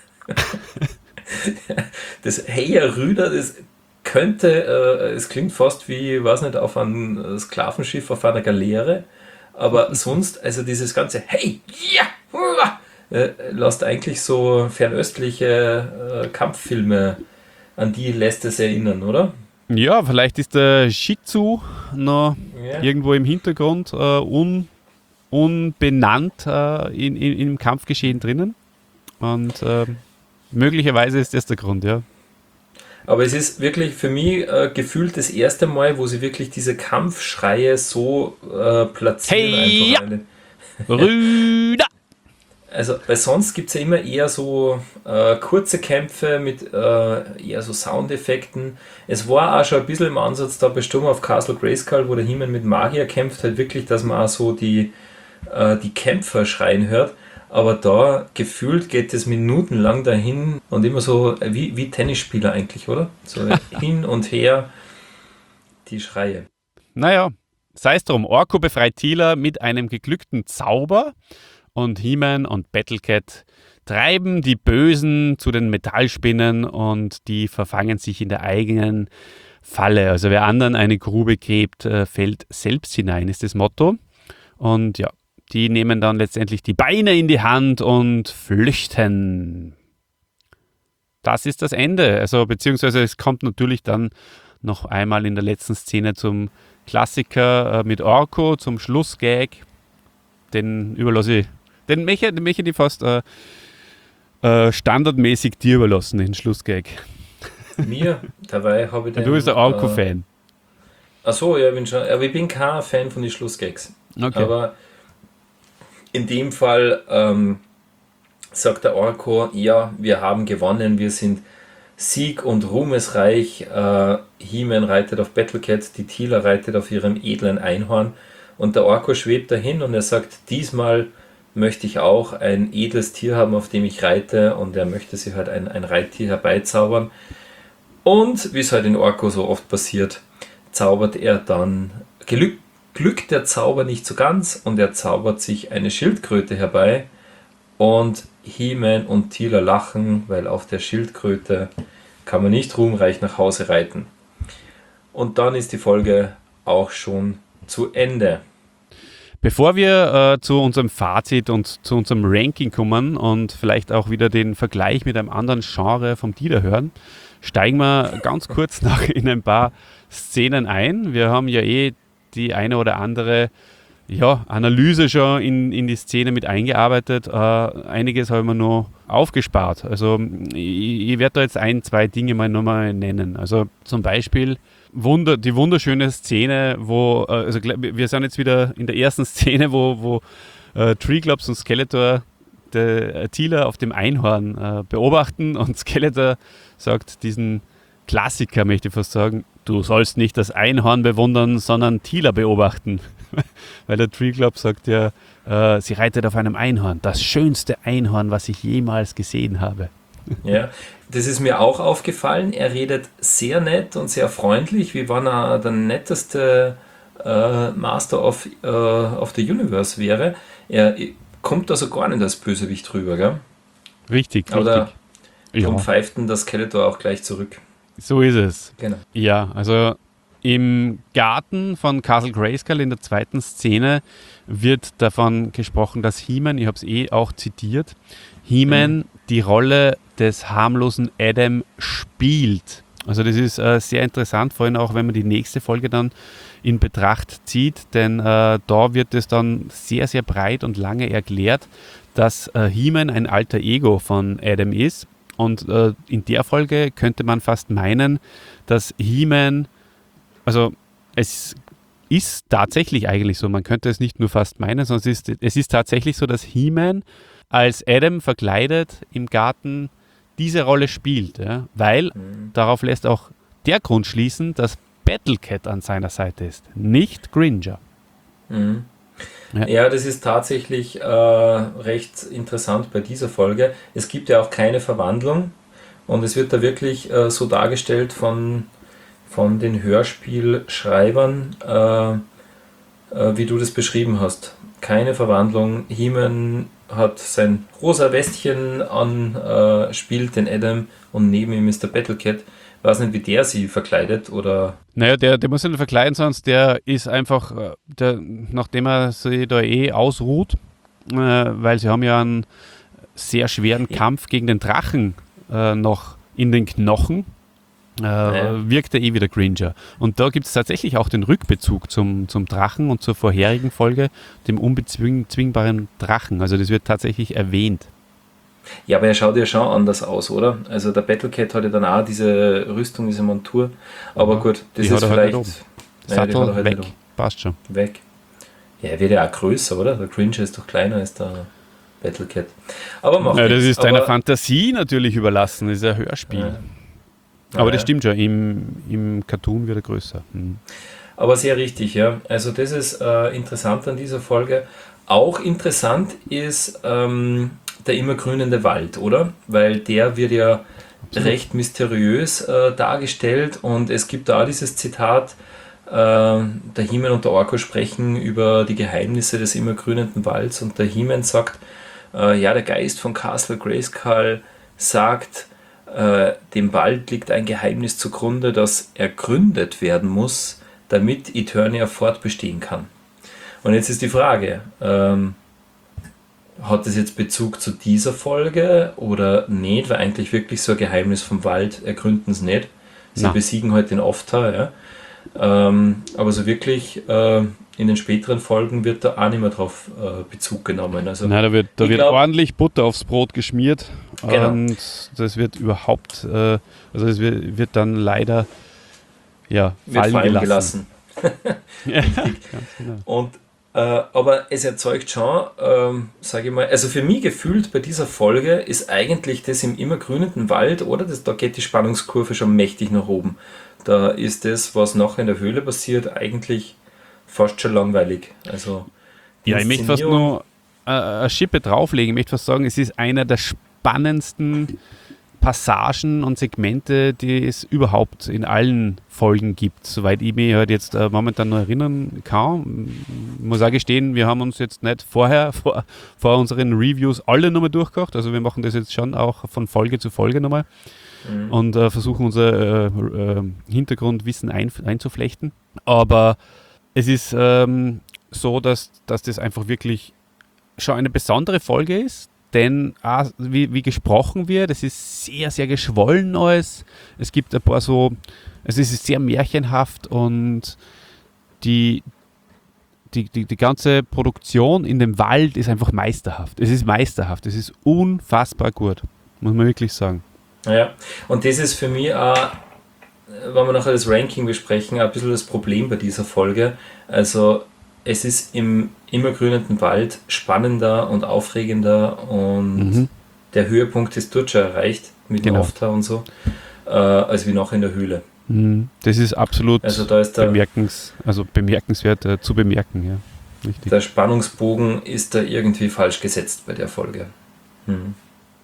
Das Hey ja Rüder, das könnte, äh, es klingt fast wie, weiß nicht, auf einem Sklavenschiff, auf einer Galeere, aber sonst, also dieses ganze Hey ja! Hurra! Äh, lässt eigentlich so fernöstliche äh, Kampffilme, an die lässt es erinnern, oder? Ja, vielleicht ist der Shih-Tzu noch ja. irgendwo im Hintergrund äh, un, unbenannt äh, in, in, im Kampfgeschehen drinnen. Und äh, möglicherweise ist das der Grund, ja. Aber es ist wirklich für mich äh, gefühlt das erste Mal, wo sie wirklich diese Kampfschreie so äh, platzieren. Hey, einfach ja. Rüder! Also, weil sonst gibt es ja immer eher so äh, kurze Kämpfe mit äh, eher so Soundeffekten. Es war auch schon ein bisschen im Ansatz da bei Sturm auf Castle Grayskull, wo der He-Man mit Magier kämpft, halt wirklich, dass man auch so die, äh, die Kämpfer schreien hört. Aber da gefühlt geht es minutenlang dahin und immer so wie, wie Tennisspieler eigentlich, oder? So hin und her die Schreie. Naja, sei es drum, Orko befreit Teela mit einem geglückten Zauber. Und He-Man und Battle Cat treiben die Bösen zu den Metallspinnen und die verfangen sich in der eigenen Falle. Also wer anderen eine Grube gräbt, fällt selbst hinein, ist das Motto. Und ja, die nehmen dann letztendlich die Beine in die Hand und flüchten. Das ist das Ende. Also beziehungsweise es kommt natürlich dann noch einmal in der letzten Szene zum Klassiker mit Orko, zum Schlussgag. Den überlasse ich Den möchte, den möchte ich fast äh, äh, standardmäßig dir überlassen, den Schlussgag. Mir? Dabei habe ich den... Du bist ein Orko-Fan. Äh, Achso, ja, ich bin schon... Aber ich bin kein Fan von den Schlussgags. Okay. Aber in dem Fall ähm, sagt der Orko, ja, wir haben gewonnen, wir sind sieg- und ruhmesreich. Äh, He-Man reitet auf Battle Cat, die Teela reitet auf ihrem edlen Einhorn. Und der Orko schwebt dahin und er sagt, diesmal möchte ich auch ein edles Tier haben, auf dem ich reite, und er möchte sich halt ein, ein Reittier herbeizaubern. Und wie es halt in Orko so oft passiert, zaubert er dann, glück, glückt der Zauber nicht so ganz und er zaubert sich eine Schildkröte herbei und He-Man und Teela lachen, weil auf der Schildkröte kann man nicht ruhmreich nach Hause reiten. Und dann ist die Folge auch schon zu Ende. Bevor wir äh, zu unserem Fazit und zu unserem Ranking kommen und vielleicht auch wieder den Vergleich mit einem anderen Genre vom Dieter hören, steigen wir ganz kurz noch in ein paar Szenen ein. Wir haben ja eh die eine oder andere ja, Analyse schon in, in die Szene mit eingearbeitet. Äh, einiges haben wir noch aufgespart. Also ich, ich werde da jetzt ein, zwei Dinge mal nochmal nennen. Also zum Beispiel Wunder, die wunderschöne Szene, wo, äh, also wir sind jetzt wieder in der ersten Szene, wo, wo äh, Triclops und Skeletor der Teela auf dem Einhorn äh, beobachten und Skeletor sagt diesen Klassiker, möchte ich fast sagen, du sollst nicht das Einhorn bewundern, sondern Teela beobachten. Weil der Triclops sagt ja, äh, sie reitet auf einem Einhorn, das schönste Einhorn, was ich jemals gesehen habe. Ja, das ist mir auch aufgefallen. Er redet sehr nett und sehr freundlich, wie wenn er der netteste äh, Master of, äh, of the Universe wäre. Er kommt also gar nicht als Bösewicht rüber, gell? Richtig, Aber richtig. darum Ja, pfeift ihn das Skeletor auch gleich zurück. so ist es. Genau. Ja, also im Garten von Castle Grayskull in der zweiten Szene wird davon gesprochen, dass He-Man, ich habe es eh auch zitiert, He-Man Mhm. die Rolle des harmlosen Adam spielt. Also das ist äh, sehr interessant, vor allem auch, wenn man die nächste Folge dann in Betracht zieht, denn äh, da wird es dann sehr, sehr breit und lange erklärt, dass äh, He-Man ein alter Ego von Adam ist. Und äh, in der Folge könnte man fast meinen, dass He-Man, also es ist tatsächlich eigentlich so, man könnte es nicht nur fast meinen, sondern es ist, es ist tatsächlich so, dass He-Man als Adam verkleidet im Garten diese Rolle spielt, ja? Weil Mhm. darauf lässt auch der Grund schließen, dass Battlecat an seiner Seite ist, nicht Gringer. Mhm. Ja. Ja, das ist tatsächlich äh, recht interessant bei dieser Folge. Es gibt ja auch keine Verwandlung und es wird da wirklich äh, so dargestellt von, von den Hörspielschreibern, äh, äh, wie du das beschrieben hast. Keine Verwandlung. He-Man hat sein rosa Westchen an, äh, spielt den Adam und neben ihm ist der Battlecat. Ich weiß nicht, wie der sie verkleidet oder. Naja, der, der muss sich nicht verkleiden, sonst der ist einfach, äh, der, nachdem er sich da eh ausruht, äh, weil sie haben ja einen sehr schweren Ja. Kampf gegen den Drachen äh, noch in den Knochen, äh, Ja. wirkt er eh wieder Gringer. Und da gibt es tatsächlich auch den Rückbezug zum, zum Drachen und zur vorherigen Folge, dem unbezwingbaren Drachen. Also das wird tatsächlich erwähnt. Ja, aber er schaut ja schon anders aus, oder? Also der Battlecat hat ja dann auch diese Rüstung, diese Montur. Aber Ja, gut, das die hat ist er halt vielleicht. nicht Naja, die Sattel hat er halt weg, nicht passt schon. weg. Ja, er wird ja auch größer, oder? Der Gringer ist doch kleiner als der Battlecat. Aber macht Ja, das nichts. ist deiner Aber- Fantasie natürlich überlassen, das ist ein Hörspiel. Ja. Aber Ja, das ja. stimmt schon, im, im Cartoon wird er größer. Hm. Aber sehr richtig, ja. Also das ist äh, interessant an dieser Folge. Auch interessant ist ähm, der immergrünende Wald, oder? Weil der wird ja recht mysteriös äh, dargestellt und es gibt da dieses Zitat, äh, der He-Man und der Orko sprechen über die Geheimnisse des immergrünenden Walds und der He-Man sagt, äh, ja, der Geist von Castle Grayskull sagt, äh, dem Wald liegt ein Geheimnis zugrunde, das ergründet werden muss, damit Eternia fortbestehen kann. Und jetzt ist die Frage, ähm, hat das jetzt Bezug zu dieser Folge oder nicht? Weil eigentlich wirklich so ein Geheimnis vom Wald ergründen es nicht. Sie Na. besiegen halt den Oftar, ja. Ähm, aber so wirklich äh, in den späteren Folgen wird da auch nicht mehr drauf äh, Bezug genommen. Also Nein, da wird, da ich wird glaub- ordentlich Butter aufs Brot geschmiert Genau. und das wird überhaupt, äh, also es wird, wird dann leider ja, wird fallen, fallen gelassen. gelassen. Ja, ganz genau. Und, äh, aber es erzeugt schon, ähm, sage ich mal, also für mich gefühlt bei dieser Folge ist eigentlich das im immergrünenden Wald, oder? Das, da geht die Spannungskurve schon mächtig nach oben. Da ist das, was nachher in der Höhle passiert, eigentlich fast schon langweilig. Also, die Ja, ich möchte fast Inszenierung- nur äh, eine Schippe drauflegen. Ich möchte fast sagen, es ist einer der spannendsten Passagen und Segmente, die es überhaupt in allen Folgen gibt, soweit ich mich halt jetzt äh, momentan noch erinnern kann. Ich muss auch gestehen, wir haben uns jetzt nicht vorher, vor, vor unseren Reviews alle nochmal durchgedacht, also wir machen das jetzt schon auch von Folge zu Folge nochmal Mhm. und äh, versuchen unser äh, äh, Hintergrundwissen ein, einzuflechten. Aber es ist ähm, so, dass, dass das einfach wirklich schon eine besondere Folge ist, denn auch, wie, wie gesprochen wird, es ist sehr, sehr geschwollen alles. Es gibt ein paar so, also es ist sehr märchenhaft und die, die, die, die ganze Produktion in dem Wald ist einfach meisterhaft. Es ist meisterhaft, es ist unfassbar gut, muss man wirklich sagen. Ja, und das ist für mich auch, wenn wir nachher das Ranking besprechen, ein bisschen das Problem bei dieser Folge. Also es ist im immergrünenden Wald spannender und aufregender und Mhm. der Höhepunkt ist dort schon erreicht mit dem Genau. Oftar und so, äh, als wie noch in der Höhle. Mhm. Das ist absolut Also da ist der, bemerkens, also bemerkenswert äh, zu bemerken, ja. Richtig. der Spannungsbogen ist da irgendwie falsch gesetzt bei der Folge. Hm.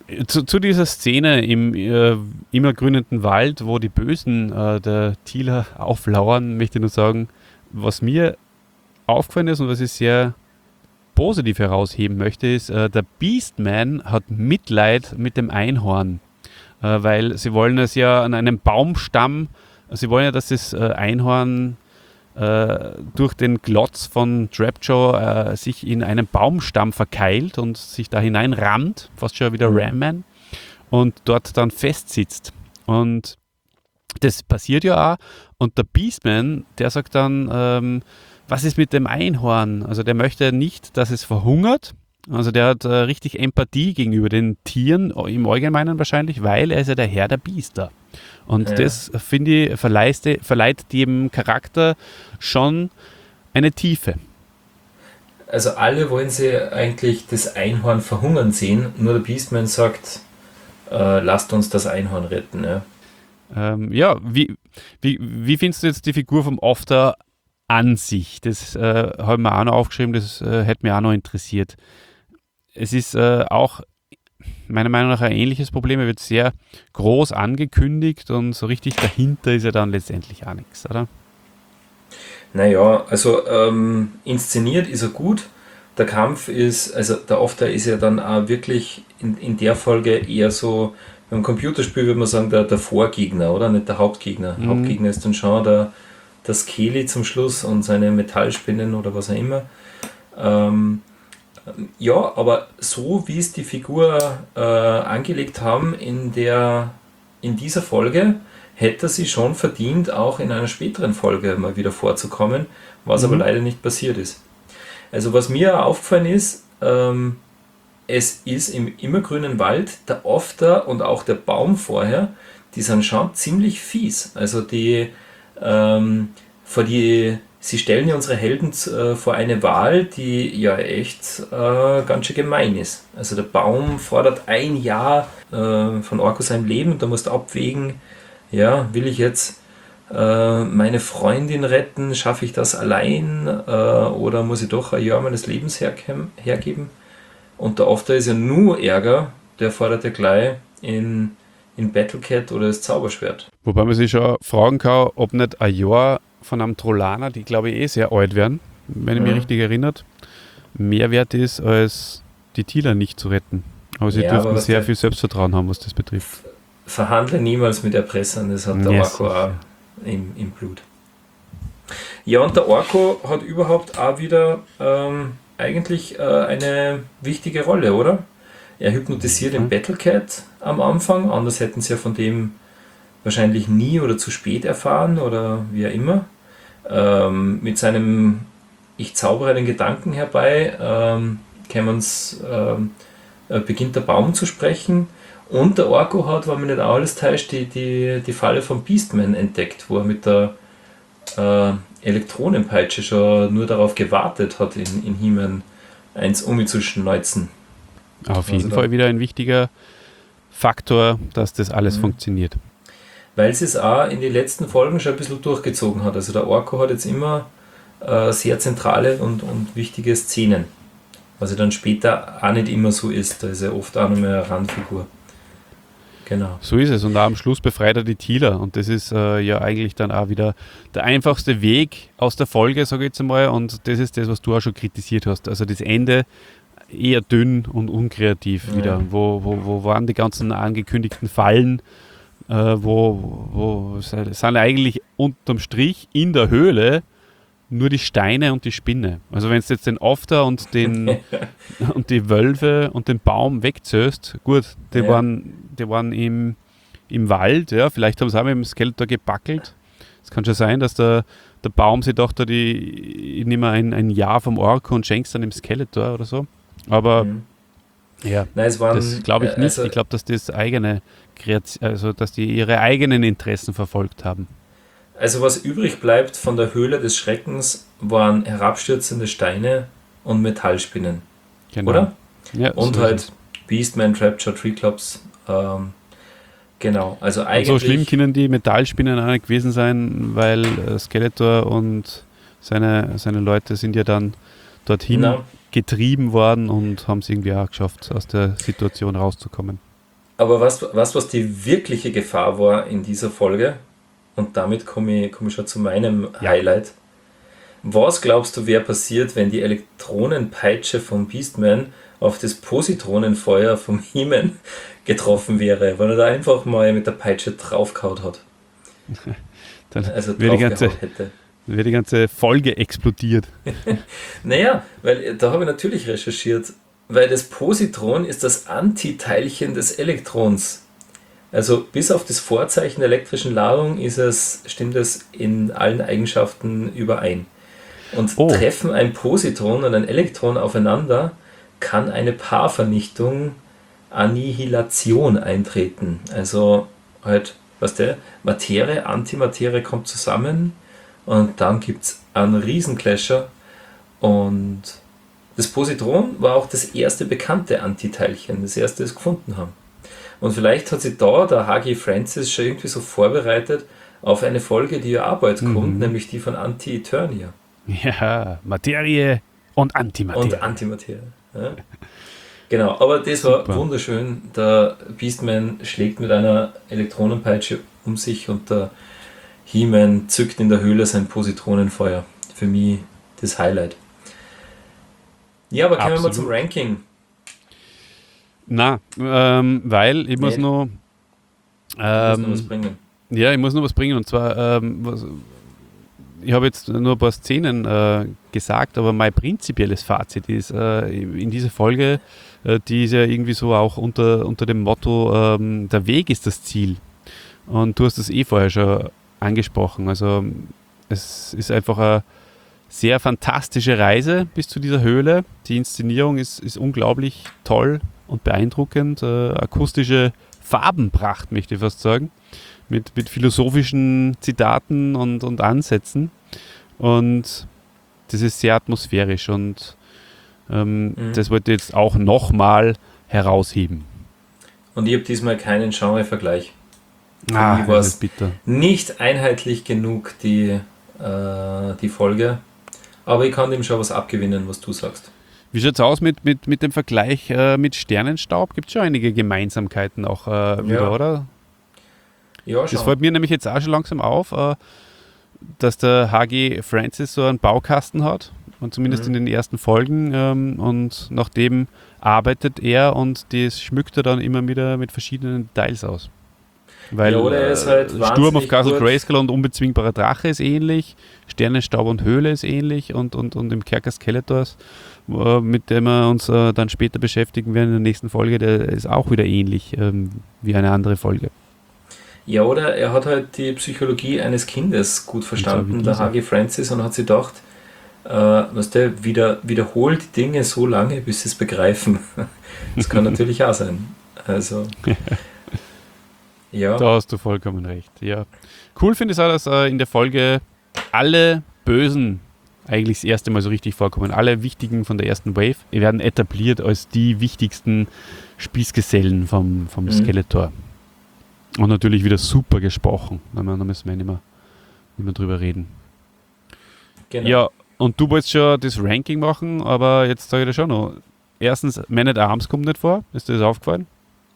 Zu, zu dieser Szene im äh, immergrünenden Wald, wo die Bösen äh, der Thieler auflauern, möchte ich nur sagen, was mir aufgefallen ist und was ich sehr positiv herausheben möchte, ist, äh, der Beastman hat Mitleid mit dem Einhorn, äh, weil sie wollen es ja an einem Baumstamm, sie wollen ja, dass das äh, Einhorn äh, durch den Glotz von Trapjaw äh, sich in einen Baumstamm verkeilt und sich da hineinrammt, fast schon wieder Ram Man, und dort dann festsitzt. Und das passiert ja auch. Und der Beastman, der sagt dann, ähm, was ist mit dem Einhorn? Also der möchte nicht, dass es verhungert. Also der hat äh, richtig Empathie gegenüber den Tieren, im Allgemeinen wahrscheinlich, weil er ist ja der Herr der Biester. Und ja. das, finde ich, verleiht, verleiht dem Charakter schon eine Tiefe. Also alle wollen sie eigentlich das Einhorn verhungern sehen, nur der Beastman sagt, äh, lasst uns das Einhorn retten. Ja, ähm, ja wie, wie, wie findest du jetzt die Figur vom Ofter an sich? Das äh, haben wir auch noch aufgeschrieben, das äh, hätte mich auch noch interessiert. Es ist äh, auch meiner Meinung nach ein ähnliches Problem. Er wird sehr groß angekündigt und so richtig dahinter ist er dann letztendlich auch nichts, oder? Naja, also ähm, inszeniert ist er gut. Der Kampf ist, also der Ofter ist ja dann auch wirklich in, in der Folge eher so, beim Computerspiel würde man sagen, der, der Vorgegner, oder? Nicht der Hauptgegner. Mhm. Hauptgegner ist dann schon der, der Skelly zum Schluss und seine Metallspinnen oder was auch immer. Ähm, Ja, aber so wie es die Figur äh, angelegt haben in, der, in dieser Folge, hätte sie schon verdient, auch in einer späteren Folge mal wieder vorzukommen, was mhm. aber leider nicht passiert ist. Also was mir aufgefallen ist, ähm, es ist im immergrünen Wald der Ofter und auch der Baum vorher, die sind schon ziemlich fies. Also die, ähm, vor die Sie stellen ja unsere Helden äh, vor eine Wahl, die ja echt äh, ganz schön gemein ist. Also der Baum fordert ein Jahr äh, von Orko sein Leben und da musst du abwägen, ja, will ich jetzt äh, meine Freundin retten, schaffe ich das allein äh, oder muss ich doch ein Jahr meines Lebens hergeben? hergeben? Und der Ofter ist ja nur Ärger, der fordert ja gleich in, in Battlecat oder das Zauberschwert. Wobei man sich schon fragen kann, ob nicht ein Jahr von einem Trollaner, die glaube ich eh sehr alt werden, wenn ich mich mhm. richtig erinnert, mehr wert ist, als die Thieler nicht zu retten. Aber sie ja, dürften aber sehr viel Selbstvertrauen haben, was das betrifft. Verhandle niemals mit Erpressern, das hat der yes. Orko auch im, im Blut. Ja, und der Orko hat überhaupt auch wieder ähm, eigentlich äh, eine wichtige Rolle, oder? Er hypnotisiert mhm. den Battlecat am Anfang, anders hätten sie ja von dem wahrscheinlich nie oder zu spät erfahren oder wie auch immer. Ähm, mit seinem Ich zaubere den Gedanken herbei ähm, ähm, äh, beginnt der Baum zu sprechen und der Orko hat, wenn man nicht auch alles täuscht, die, die, die Falle vom Beastman entdeckt, wo er mit der äh, Elektronenpeitsche schon nur darauf gewartet hat, in, in He-Man eins umzuschneuzen. Auf jeden also Fall wieder ein wichtiger Faktor, dass das alles mhm. funktioniert. Weil sie es auch in den letzten Folgen schon ein bisschen durchgezogen hat. Also der Orko hat jetzt immer äh, sehr zentrale und, und wichtige Szenen. Was ja dann später auch nicht immer so ist. Da ist er oft auch noch mehr eine Randfigur. Genau. So ist es. Und auch am Schluss befreit er die Thieler. Und das ist äh, ja eigentlich dann auch wieder der einfachste Weg aus der Folge, sage ich jetzt einmal. Und das ist das, was du auch schon kritisiert hast. Also das Ende eher dünn und unkreativ ja. wieder. Wo, wo, wo waren die ganzen angekündigten Fallen? Äh, wo, wo sind eigentlich unterm Strich in der Höhle nur die Steine und die Spinne. Also wenn du jetzt den Ofter und den und die Wölfe und den Baum wegzöst, gut, die ja. waren, die waren im, im Wald, ja, vielleicht haben sie auch mit dem Skeletor gebackelt. Es kann schon sein, dass der, der Baum sich dachte, die, ich nehme ein, ein Jahr vom Orko und schenk's dann dem Skeletor oder so. Aber mhm. ja, Nein, es waren, das glaube ich nicht. Also, ich glaube, dass das eigene also dass die ihre eigenen Interessen verfolgt haben. Also was übrig bleibt von der Höhle des Schreckens waren herabstürzende Steine und Metallspinnen. Genau. Oder? Ja, und so halt Beastman, Trapjaw, Treeclops. Ähm, genau, also eigentlich... Und so schlimm können die Metallspinnen auch nicht gewesen sein, weil äh, Skeletor und seine, seine Leute sind ja dann dorthin Na. getrieben worden und haben es irgendwie auch geschafft, aus der Situation rauszukommen. Aber was, was, was die wirkliche Gefahr war in dieser Folge, und damit komme ich, komme ich schon zu meinem Ja. Highlight. Was glaubst du, wäre passiert, wenn die Elektronenpeitsche vom Beastman auf das Positronenfeuer vom He-Man getroffen wäre, weil er da einfach mal mit der Peitsche draufgehauen hat? Dann Also wäre die, ganze, draufgehauen hätte. wäre die ganze Folge explodiert. Naja, weil da habe ich natürlich recherchiert, weil das Positron ist das Antiteilchen des Elektrons. Also bis auf das Vorzeichen der elektrischen Ladung ist es, stimmt es in allen Eigenschaften überein. Und Oh. treffen ein Positron und ein Elektron aufeinander, kann eine Paarvernichtung, Annihilation eintreten. Also halt, was der Materie, Antimaterie kommt zusammen und dann gibt es einen Riesenclasher. Und das Positron war auch das erste bekannte Antiteilchen, das erste, das gefunden haben. Und vielleicht hat sich da der H G Francis schon irgendwie so vorbereitet auf eine Folge, die ja auch bald kommt, nämlich die von Anti-Eternia. Ja, Materie und Antimaterie. Und Antimaterie. Ja. Genau, aber das war Super. wunderschön. Der Beastman schlägt mit einer Elektronenpeitsche um sich und der He-Man zückt in der Höhle sein Positronenfeuer. Für mich das Highlight. Ja, aber kommen wir mal Absolut. zum Ranking. Na, ähm, weil ich muss Nee. noch, Ich muss noch was ähm, bringen. ja, ich muss noch was bringen und zwar, ähm, was, ich habe jetzt nur ein paar Szenen äh, gesagt, aber mein prinzipielles Fazit ist äh, in dieser Folge, äh, die ist ja irgendwie so auch unter, unter dem Motto, ähm, der Weg ist das Ziel. Und du hast das eh vorher schon angesprochen. Also es ist einfach eine sehr fantastische Reise bis zu dieser Höhle. Die Inszenierung ist, ist unglaublich toll und beeindruckend. Äh, akustische Farbenpracht, möchte ich fast sagen. Mit, mit philosophischen Zitaten und, und Ansätzen. Und das ist sehr atmosphärisch und ähm, Mhm. das wollte ich jetzt auch nochmal herausheben. Und ich habe diesmal keinen Genrevergleich. Ah, mich das war's ist bitter. Nicht einheitlich genug, die, äh, die Folge. Aber ich kann dem schon was abgewinnen, was du sagst. Wie schaut es aus mit, mit, mit dem Vergleich äh, mit Sternenstaub? Gibt es schon einige Gemeinsamkeiten auch äh, wieder, Ja. oder? Ja, Das schon. fällt mir nämlich jetzt auch schon langsam auf, äh, dass der H G Francis so einen Baukasten hat, und zumindest Mhm. in den ersten Folgen. Ähm, und nach dem arbeitet er und das schmückt er dann immer wieder mit verschiedenen Details aus. Weil Ja, oder er ist halt äh, Sturm auf wahnsinnig Castle gut. Grayskull und unbezwingbarer Drache ist ähnlich, Sternenstaub und Höhle ist ähnlich und, und, und im Kerker Skeletors, äh, mit dem wir uns äh, dann später beschäftigen werden in der nächsten Folge, der ist auch wieder ähnlich ähm, wie eine andere Folge. Ja, oder er hat halt die Psychologie eines Kindes gut wie verstanden, der dieser. H G Francis, und hat sich gedacht, äh, weißt du, wieder, wiederholt die Dinge so lange, bis sie es begreifen. Das kann natürlich auch sein. Also, ja. Da hast du vollkommen recht, ja. Cool finde ich auch, dass äh, in der Folge alle Bösen eigentlich das erste Mal so richtig vorkommen. Alle Wichtigen von der ersten Wave werden etabliert als die wichtigsten Spießgesellen vom, vom Mhm. Skeletor. Und natürlich wieder super gesprochen. Da müssen wir nicht mehr, nicht mehr drüber reden. Genau. Ja, und du wolltest schon das Ranking machen, aber jetzt sage ich dir schon noch. Erstens, Man at Arms kommt nicht vor. Ist dir das aufgefallen?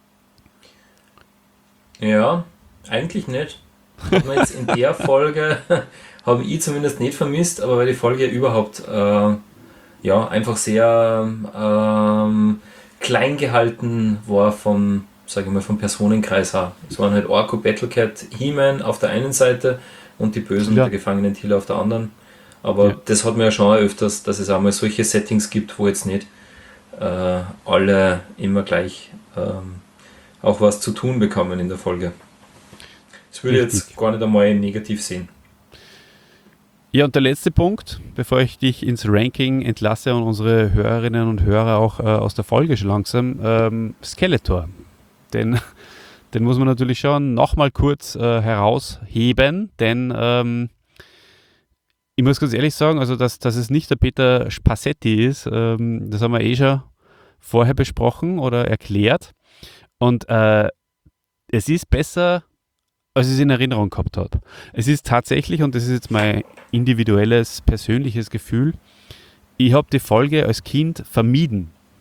Ja, eigentlich nicht. Hat man jetzt in der Folge, habe ich zumindest nicht vermisst, aber weil die Folge überhaupt äh, ja, einfach sehr ähm, klein gehalten war vom, sage ich mal, vom Personenkreis her. Es waren halt Orko, Battlecat, He-Man auf der einen Seite und die Bösen Ja. und der gefangenen Tila auf der anderen. Aber Ja. das hat man ja schon öfters, dass es auch mal solche Settings gibt, wo jetzt nicht äh, alle immer gleich ähm, auch was zu tun bekommen in der Folge. Das würde ich jetzt Richtig. gar nicht einmal negativ sehen. Ja, und der letzte Punkt, bevor ich dich ins Ranking entlasse und unsere Hörerinnen und Hörer auch äh, aus der Folge schon langsam, ähm, Skeletor. Den, den muss man natürlich schon nochmal kurz äh, herausheben, denn ähm, ich muss ganz ehrlich sagen, also dass, dass es nicht der Peter Spassetti ist, ähm, das haben wir eh schon vorher besprochen oder erklärt. Und äh, es ist besser, als ich es in Erinnerung gehabt habe. Es ist tatsächlich, und das ist jetzt mein individuelles, persönliches Gefühl, ich habe die Folge als Kind vermieden.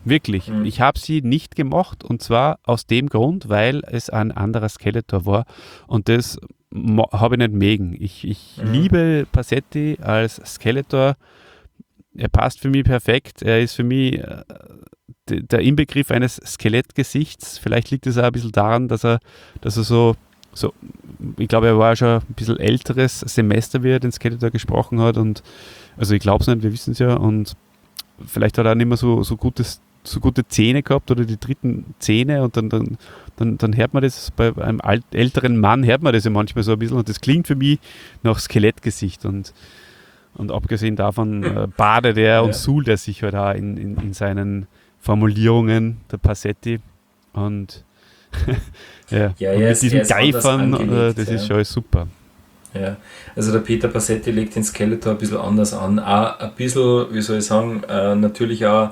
Wirklich. Mhm. Ich habe sie nicht gemocht und zwar aus dem Grund, weil es ein anderer Skeletor war und das mo- habe ich nicht mögen. Ich, ich Mhm. liebe Passetti als Skeletor. Er passt für mich perfekt. Er ist für mich äh, d- der Inbegriff eines Skelettgesichts. Vielleicht liegt es auch ein bisschen daran, dass er, dass er so, so, ich glaube, er war schon ein bisschen älteres Semester, wie er den Skeletor gesprochen hat und also ich glaube es nicht, wir wissen es ja und vielleicht hat er auch nicht mehr so, so, gutes, so gute Zähne gehabt oder die dritten Zähne und dann, dann, dann, dann hört man das, bei einem alt, älteren Mann hört man das ja manchmal so ein bisschen und das klingt für mich nach Skelettgesicht und, und abgesehen davon äh, badet er Ja. und suhlt er sich halt auch in, in, in seinen Formulierungen, der Passetti und ja, Ja, und er mit ist- diesen er ist anders Geifern, äh, angelegt, das ja. ist schon super. Ja, also der Peter Passetti legt den Skeletor ein bisschen anders an. Auch ein bisschen, wie soll ich sagen, äh, natürlich auch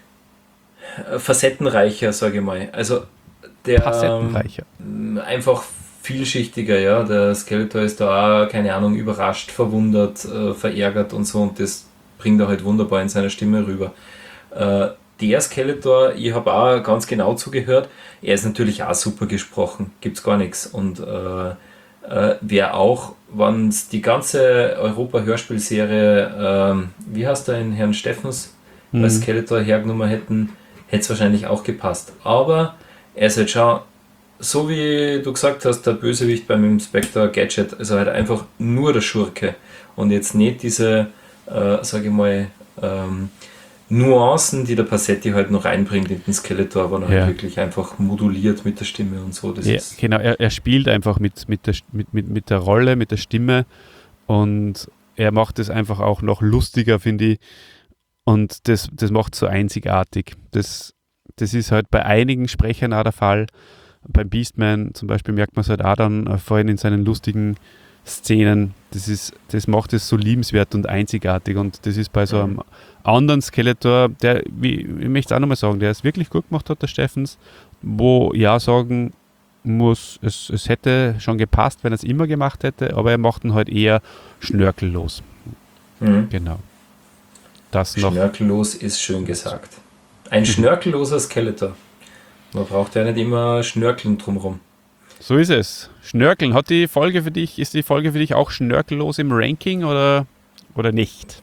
äh, facettenreicher, sage ich mal. Also der Facettenreicher. ähm, einfach vielschichtiger, ja. Der Skeletor ist da auch, keine Ahnung, überrascht, verwundert, äh, verärgert und so und das bringt er halt wunderbar in seiner Stimme rüber. Äh, der Skeletor, ich habe auch ganz genau zugehört, er ist natürlich auch super gesprochen, gibt's gar nichts. Und äh, äh, wer auch, wenn es die ganze Europa-Hörspielserie, ähm, wie heißt der in Herrn Steffens, Mhm. als Skeletor hergenommen hätten, hätte es wahrscheinlich auch gepasst. Aber er ist halt schon, so wie du gesagt hast, der Bösewicht beim Inspector Gadget, also halt einfach nur der Schurke und jetzt nicht diese, äh, sage ich mal, ähm, Nuancen, die der Passetti halt noch reinbringt in den Skeletor, aber noch Ja. halt wirklich einfach moduliert mit der Stimme und so. Das Ja, ist, genau, er, er spielt einfach mit, mit, der, mit, mit, mit der Rolle, mit der Stimme und er macht es einfach auch noch lustiger, finde ich. Und das, das macht es so einzigartig. Das, das ist halt bei einigen Sprechern auch der Fall. Beim Beastman zum Beispiel merkt man es halt auch dann, äh, vor allem in seinen lustigen Szenen. Das, ist, das macht es so liebenswert und einzigartig. Und das ist bei so einem anderen Skeletor, der, wie, ich möchte es auch nochmal sagen, der es wirklich gut gemacht hat, der Steffens, wo ja sagen muss, es, es hätte schon gepasst, wenn er es immer gemacht hätte, aber er macht ihn halt eher schnörkellos. Mhm. Genau. Das noch. Schnörkellos ist schön gesagt. Ein schnörkelloser Skeletor. Man braucht ja nicht immer Schnörkeln drumherum. So ist es. Schnörkeln. Hat die Folge für dich, ist die Folge für dich auch schnörkellos im Ranking oder, oder nicht?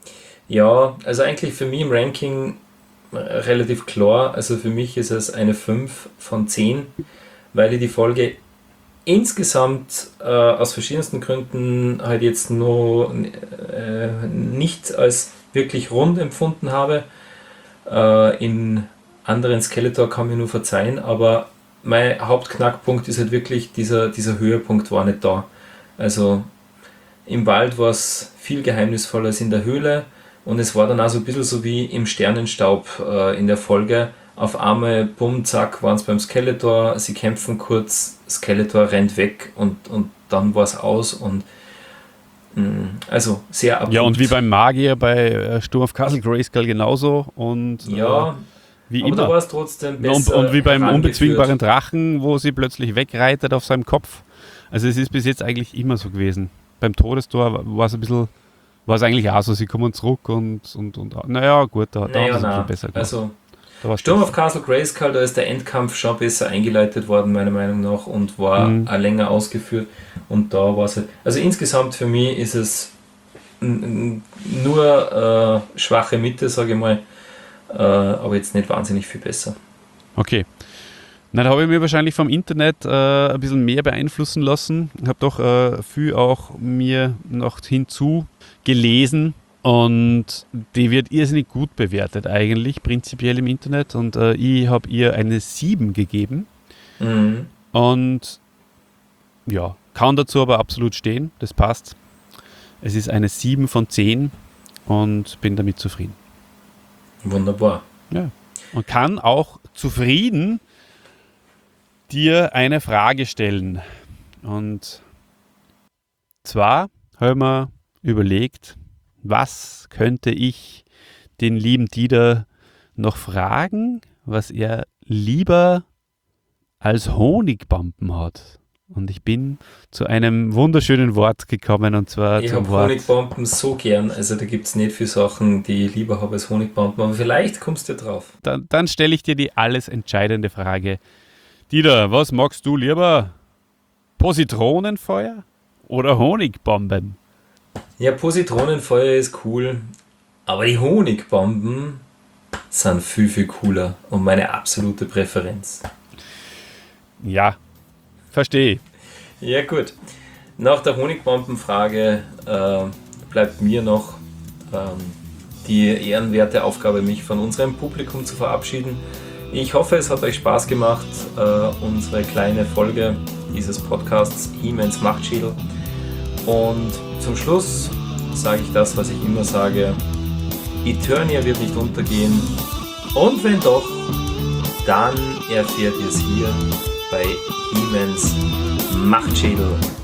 Ja, also eigentlich für mich im Ranking äh, relativ klar. Also für mich ist es eine fünf von zehn, weil ich die Folge insgesamt äh, aus verschiedensten Gründen halt jetzt nur äh, nicht als wirklich rund empfunden habe. Äh, in anderen Skeletor kann mir nur verzeihen, aber mein Hauptknackpunkt ist halt wirklich, dieser, dieser Höhepunkt war nicht da. Also im Wald war es viel geheimnisvoller als in der Höhle und es war dann auch so ein bisschen so wie im Sternenstaub äh, in der Folge. Auf einmal, bumm, zack, waren es beim Skeletor, sie kämpfen kurz, Skeletor rennt weg und, und dann war es aus und mh, also sehr abrupt. Ja, und wie beim Magier bei äh, Sturm auf Castle Grayskull genauso und Ja, äh, wie aber da immer. war es trotzdem Und, besser und wie beim herangeführt. unbezwingbaren Drachen, wo sie plötzlich wegreitet auf seinem Kopf. Also es ist bis jetzt eigentlich immer so gewesen. Beim Todestor war es ein bisschen, war es eigentlich auch so, sie kommen zurück und, und, und naja, gut, da, da Naja, haben sie es ein nein. bisschen besser gemacht. Also Da war's Sturm besser. auf Castle Grayskull, da ist der Endkampf schon besser eingeleitet worden, meiner Meinung nach, und war Mhm. auch länger ausgeführt. Und da war es halt. Also insgesamt für mich ist es n- n- nur äh, schwache Mitte, sage ich mal, äh, aber jetzt nicht wahnsinnig viel besser. Okay. Na, da habe ich mir wahrscheinlich vom Internet äh, ein bisschen mehr beeinflussen lassen. Ich habe doch äh, viel auch mir noch hinzu gelesen und die wird irrsinnig gut bewertet eigentlich, prinzipiell im Internet. Und äh, ich habe ihr eine sieben gegeben Mhm. und ja, kann dazu aber absolut stehen, das passt. Es ist eine sieben von zehn und bin damit zufrieden. Wunderbar. Ja. Und kann auch zufrieden dir eine Frage stellen. Und zwar haben wir überlegt, was könnte ich den lieben Dieter noch fragen, was er lieber als Honigbampen hat. Und ich bin zu einem wunderschönen Wort gekommen, und zwar Ich zum habe Wort... Honigbomben so gern, also da gibt es nicht viele Sachen, die ich lieber habe als Honigbomben, aber vielleicht kommst du drauf. Dann, dann stelle ich dir die alles entscheidende Frage. Dieter, was magst du lieber? Positronenfeuer oder Honigbomben? Ja, Positronenfeuer ist cool, aber die Honigbomben sind viel, viel cooler und meine absolute Präferenz. Ja, verstehe. Ja gut, nach der Honigbombenfrage äh, bleibt mir noch ähm, die ehrenwerte Aufgabe, mich von unserem Publikum zu verabschieden. Ich hoffe, es hat euch Spaß gemacht, äh, unsere kleine Folge dieses Podcasts He-Mans Machtschädel. Und zum Schluss sage ich das, was ich immer sage: Eternia wird nicht untergehen, und wenn doch, dann erfährt ihr es hier bei He-Mans Machtschädel.